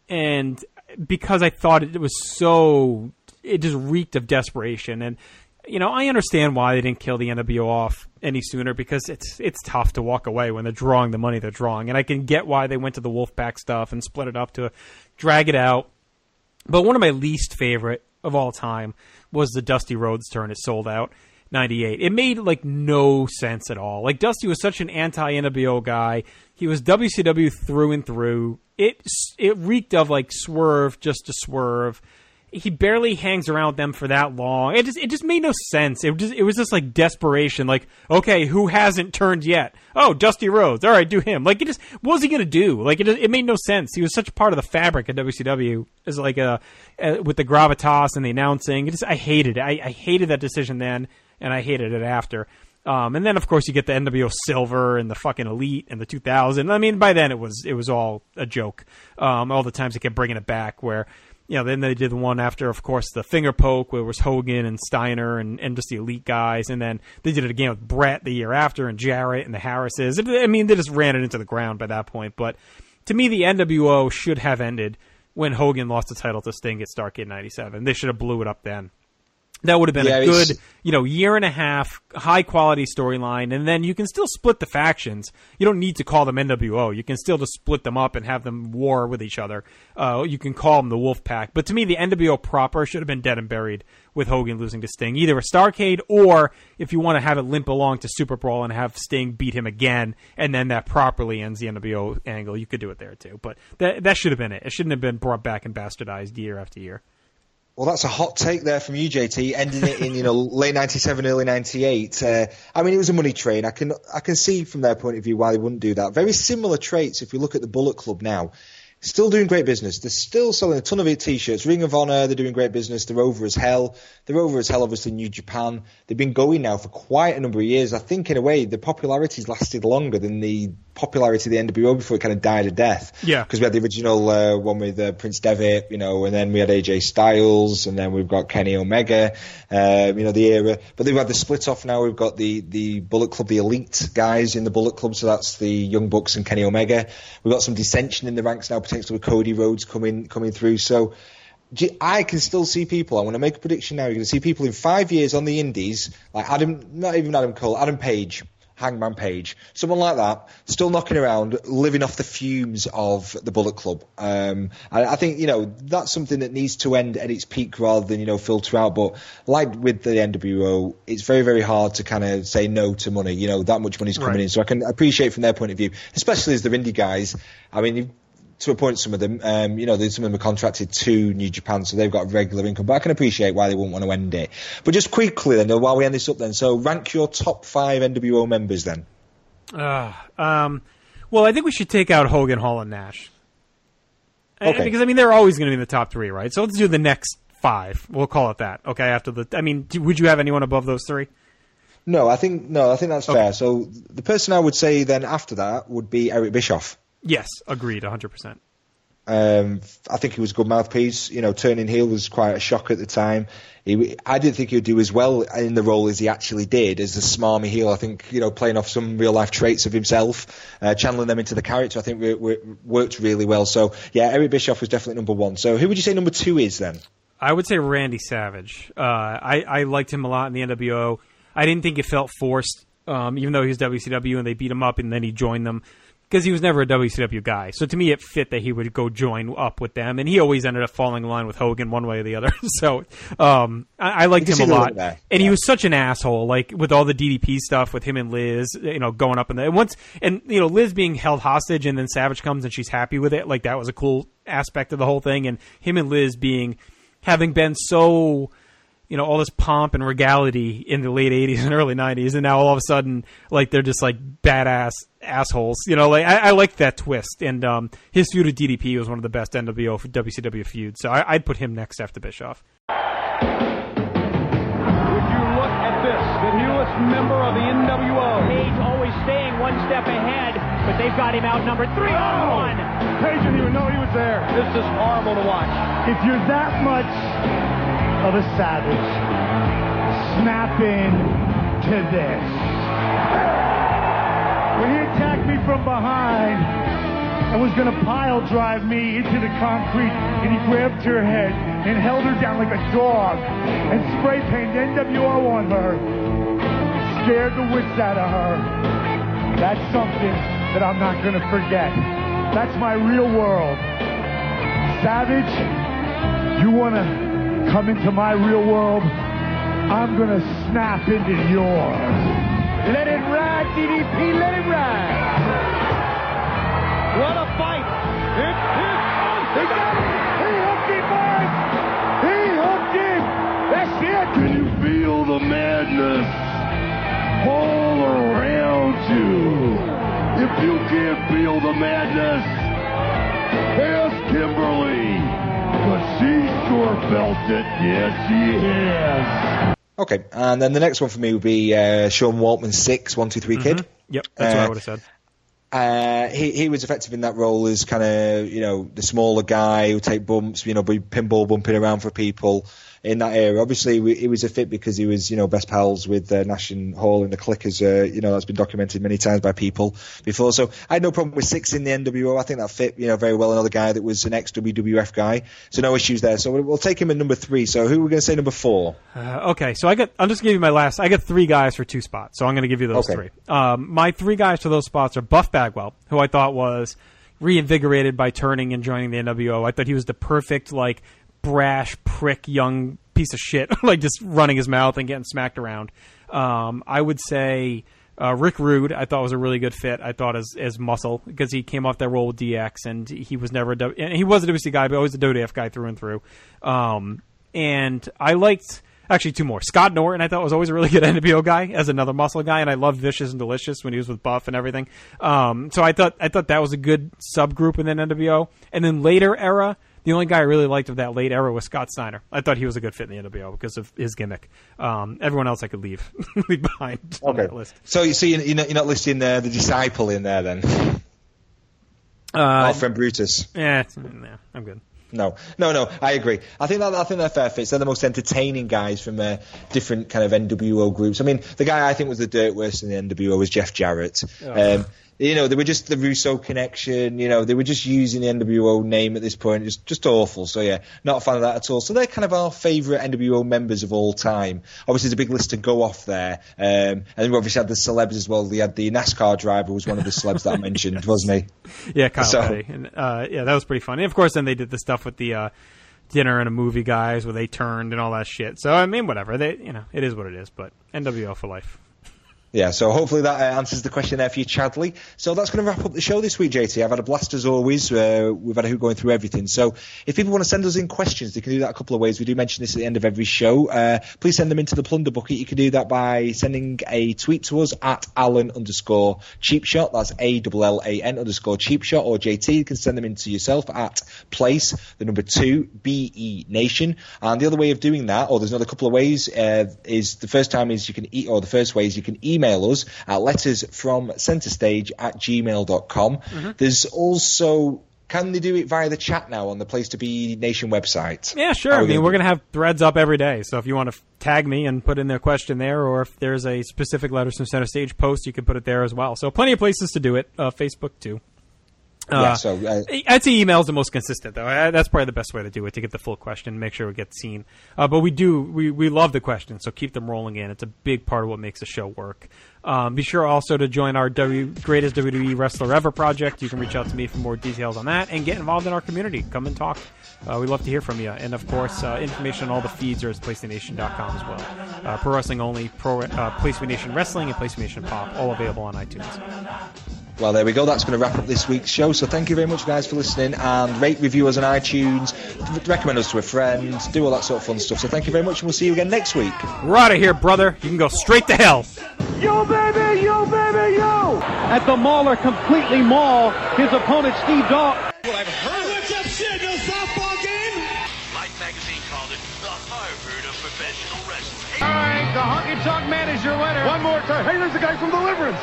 And because I thought it was so, it just reeked of desperation. And, you know, I understand why they didn't kill the N W O off any sooner because it's it's tough to walk away when they're drawing the money they're drawing. And I can get why they went to the Wolfpack stuff and split it up to drag it out. But one of my least favorite of all time was the Dusty Rhodes turn. It sold out. ninety-eight. It made, like, no sense at all. Like, Dusty was such an anti-N W O guy. He was W C W through and through. It it reeked of, like, swerve just to swerve. He barely hangs around with them for that long. It just it just made no sense. It just it was just, like, desperation. Like, okay, who hasn't turned yet? Oh, Dusty Rhodes. All right, do him. Like, it just, what was he going to do? Like, it it made no sense. He was such a part of the fabric of W C W as, like, a, a, with the gravitas and the announcing. It just, I hated it. I, I hated that decision then. And I hated it after. Um, and then, of course, you get the N W O Silver and the fucking Elite and the two thousand. I mean, by then it was it was all a joke. Um, all the times they kept bringing it back where, you know, then they did the one after, of course, the finger poke where it was Hogan and Steiner and, and just the Elite guys. And then they did it again with Brett the year after and Jarrett and the Harrises. I mean, they just ran it into the ground by that point. But to me, the N W O should have ended when Hogan lost the title to Sting at Starrcade ninety-seven. They should have blew it up then. That would have been Yeah, a it's- good, you know, year and a half, high quality storyline, and then you can still split the factions. You don't need to call them N W O. You can still just split them up and have them war with each other. Uh, you can call them the Wolf Pack. But to me, the N W O proper should have been dead and buried with Hogan losing to Sting. Either a Starrcade, or if you want to have it limp along to Super Brawl and have Sting beat him again, and then that properly ends the N W O angle, you could do it there too. But that that should have been it. It shouldn't have been brought back and bastardized year after year. Well, that's a hot take there from you, J T. Ending it in, you know, late ninety-seven, early ninety-eight. Uh, I mean, it was a money train. I can I can see from their point of view why they wouldn't do that. Very similar traits if we look at the Bullet Club now. Still doing great business. They're still selling a ton of T-shirts. Ring of Honor, they're doing great business. They're over as hell. They're over as hell, obviously, in New Japan. They've been going now for quite a number of years. I think, in a way, the popularity's lasted longer than the popularity of the N W O before it kind of died a death. Yeah. Because we had the original uh, one with uh, Prince Devitt, you know, and then we had A J Styles, and then we've got Kenny Omega, uh, you know, the era. But they've had the split off now. We've got the, the Bullet Club, the elite guys in the Bullet Club, so that's the Young Bucks and Kenny Omega. We've got some dissension in the ranks now, potentially with Cody Rhodes coming coming through. So I can still see people, I'm going to make a prediction now, you're going to see people in five years on the indies, like Adam, not even Adam Cole, Adam Page, Hangman Page, someone like that, still knocking around, living off the fumes of the Bullet Club. Um, I, I think, you know, that's something that needs to end at its peak rather than, you know, filter out. But like with the N W O, it's very, very hard to kind of say no to money. You know, that much money's coming Right. in. So I can appreciate from their point of view, especially as the indie guys. I mean, you to a point, some of them, um, you know, some of them are contracted to New Japan, so they've got a regular income. But I can appreciate why they wouldn't want to end it. But just quickly then, while we end this up then, so rank your top five N W O members then. Uh, um, well, I think we should take out Hogan, Hall, and Nash. Okay. Because, I mean, they're always going to be in the top three, right? So let's do the next five. We'll call it that, okay? After the, I mean, do, would you have anyone above those three? No, I think no, I think that's Okay. fair. So the person I would say then after that would be Eric Bischoff. Yes, agreed, one hundred percent. Um, I think he was a good mouthpiece. You know, turning heel was quite a shock at the time. He, I didn't think he would do as well in the role as he actually did as the smarmy heel. I think, you know, playing off some real life traits of himself, uh, channeling them into the character, I think we, we, worked really well. So yeah, Eric Bischoff was definitely number one. So who would you say number two is then? I would say Randy Savage. Uh, I, I liked him a lot in the N W O. I didn't think it felt forced, um, even though he was W C W and they beat him up and then he joined them, because he was never a W C W guy. So to me, it fit that he would go join up with them, and he always ended up falling in line with Hogan one way or the other. So um, I, I liked You can him see a the lot, link there. and Yeah. he was such an asshole, like with all the D D P stuff with him and Liz, you know, going up in the and once and you know Liz being held hostage, and then Savage comes and she's happy with it. Like that was a cool aspect of the whole thing, and him and Liz being having been so, you know, all this pomp and regality in the late eighties and early nineties, and now all of a sudden, like, they're just, like, badass assholes. You know, like, I, I like that twist, and um, his feud with D D P was one of the best N W O W C W feuds, so I, I'd put him next after Bischoff. Would you look at this, the newest member of the N W O. Page always staying one step ahead, but they've got him outnumbered three on one. Page didn't even know he was there. This is horrible to watch. If you're that much of a savage, snap in to this. When he attacked me from behind and was going to pile drive me into the concrete, and he grabbed her head and held her down like a dog and spray painted N W O on her, scared the wits out of her. That's something that I'm not going to forget. That's my real world. Savage, you want to come into my real world? I'm going to snap into yours. Let it ride, D D P, let it ride. What a fight. It is on. He got him. He hooked him, boys. He hooked him. That's it. Can you feel the madness all around you? If you can't feel the madness, ask Kimberly. But she sure felt it. Yes, she has. Okay, and then the next one for me would be uh, Sean Waltman six, one two three Kid. Mm-hmm. Yep, that's uh, what I would have said. Uh, he he was effective in that role as kind of, you know, the smaller guy who take bumps, you know, be pinball bumping around for people in that era. Obviously, we, he was a fit because he was, you know, best pals with uh, Nash and Hall in the Clickers. Uh, you know, that's been documented many times by people before. So I had no problem with Six in the N W O. I think that fit, you know, very well. Another guy that was an ex-W W F guy. So no issues there. So we'll, we'll take him at number three. So who are we going to say number four? Uh, okay, so I got. I'm just going to give you my last. I got three guys for two spots. So I'm going to give you those okay. three. Um, my three guys for those spots are Buff Bagwell, who I thought was reinvigorated by turning and joining the N W O. I thought he was the perfect, like, brash, prick, young piece of shit, like just running his mouth and getting smacked around. Um, I would say uh, Rick Rude, I thought was a really good fit. I thought as as Muscle, because he came off that role with D X, and he was never a w- and he was a W C guy, but always a W W F guy through and through. Um, and I liked actually two more. Scott Norton, I thought was always a really good N W O guy as another Muscle guy, and I loved Vicious and Delicious when he was with Buff and everything. Um, so I thought I thought that was a good subgroup in the N W O. And then later era, the only guy I really liked of that late era was Scott Steiner. I thought he was a good fit in the N W O because of his gimmick. Um, everyone else I could leave, leave behind on okay. that list. So you see, you're not, you're not listing uh, the Disciple in there then? Uh, Our friend Brutus. Yeah, nah, I'm good. No, no, no. I agree. I think that I think they're fair fits. They're the most entertaining guys from uh, different kind of N W O groups. I mean, the guy I think was the dirt worst in the N W O was Jeff Jarrett. Oh. Um, you know, they were just the Russo connection. You know, they were just using the N W O name at this point. Just, just awful. So yeah, not a fan of that at all. So they're kind of our favourite N W O members of all time. Obviously, there's a big list to go off there. Um, and then we obviously had the celebs as well. We had the NASCAR driver was one of the celebs that I mentioned, wasn't he? Yeah, Kyle so, Petty. And, uh, yeah, that was pretty funny. And of course, then they did the stuff with the uh, dinner and a movie guys where they turned and all that shit. So I mean, whatever. They, you know, it is what it is. But N W O for life. Yeah, so hopefully that uh, answers the question there for you, Chadley. So that's going to wrap up the show this week, J T. I've had a blast as always. Uh, we've had a hoot going through everything. So if people want to send us in questions, they can do that a couple of ways. We do mention this at the end of every show. Uh, please send them into the Plunder Bucket. You can do that by sending a tweet to us at Alan underscore cheap shot. That's A L L A N underscore cheap shot. Or J T, you can send them in to yourself at place, the number two, B E Nation. And the other way of doing that, or there's another couple of ways, uh, is the first time is you can e- or the first way is you can email Email us at letters from centre stage at gmail dot com. Mm-hmm. There's also, can they do it via the chat now on the Place to Be Nation website? Yeah, sure. I mean, we're going to have threads up every day. So if you want to f- tag me and put in their question there, or if there's a specific Letters from Centre Stage post, you can put it there as well. So plenty of places to do it. Uh, Facebook too. Uh, yeah, so uh, I'd say email is the most consistent, though. I, that's probably the best way to do it, to get the full question, make sure it gets seen. Uh, but we do, we, we love the questions, so keep them rolling in. It's a big part of what makes the show work. Um, be sure also to join our w, Greatest W W E Wrestler Ever project. You can reach out to me for more details on that and get involved in our community. Come and talk. Uh, we love to hear from you. And, of course, uh, information on all the feeds are at place to be nation dot com as well. Uh, Pro Wrestling Only, Pro uh, Place to Be Nation Wrestling, and Place to Be Nation Pop, all available on iTunes. Well, there we go. That's going to wrap up this week's show. So thank you very much, guys, for listening. And rate, review us on iTunes. Recommend us to a friend. Do all that sort of fun stuff. So thank you very much, and we'll see you again next week. We're out of here, brother. You can go straight to hell. Yo, baby! Yo, baby! Yo! At the Mauler completely maul his opponent, Steve Dawg. Well, I've heard What's up, shit? No softball game? Life magazine called it the Harvard of professional wrestling. All right, the honky tonk man is your winner. One more time. Hey, there's a guy from Deliverance.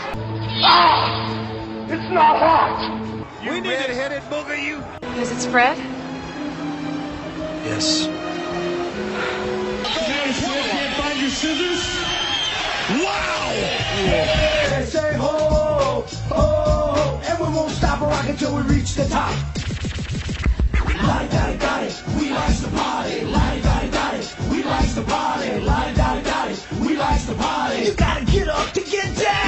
Ah! It's not hot! You we need to hit it, booger you. Yes, it's Fred? Yes. Can't find your scissors? Wow! They say ho, ho, and we won't stop rocking till we reach the top. Like that, got it. We like to party. Like that, got it. We like to party. Like that, got it. We like to party. You gotta get up to get down.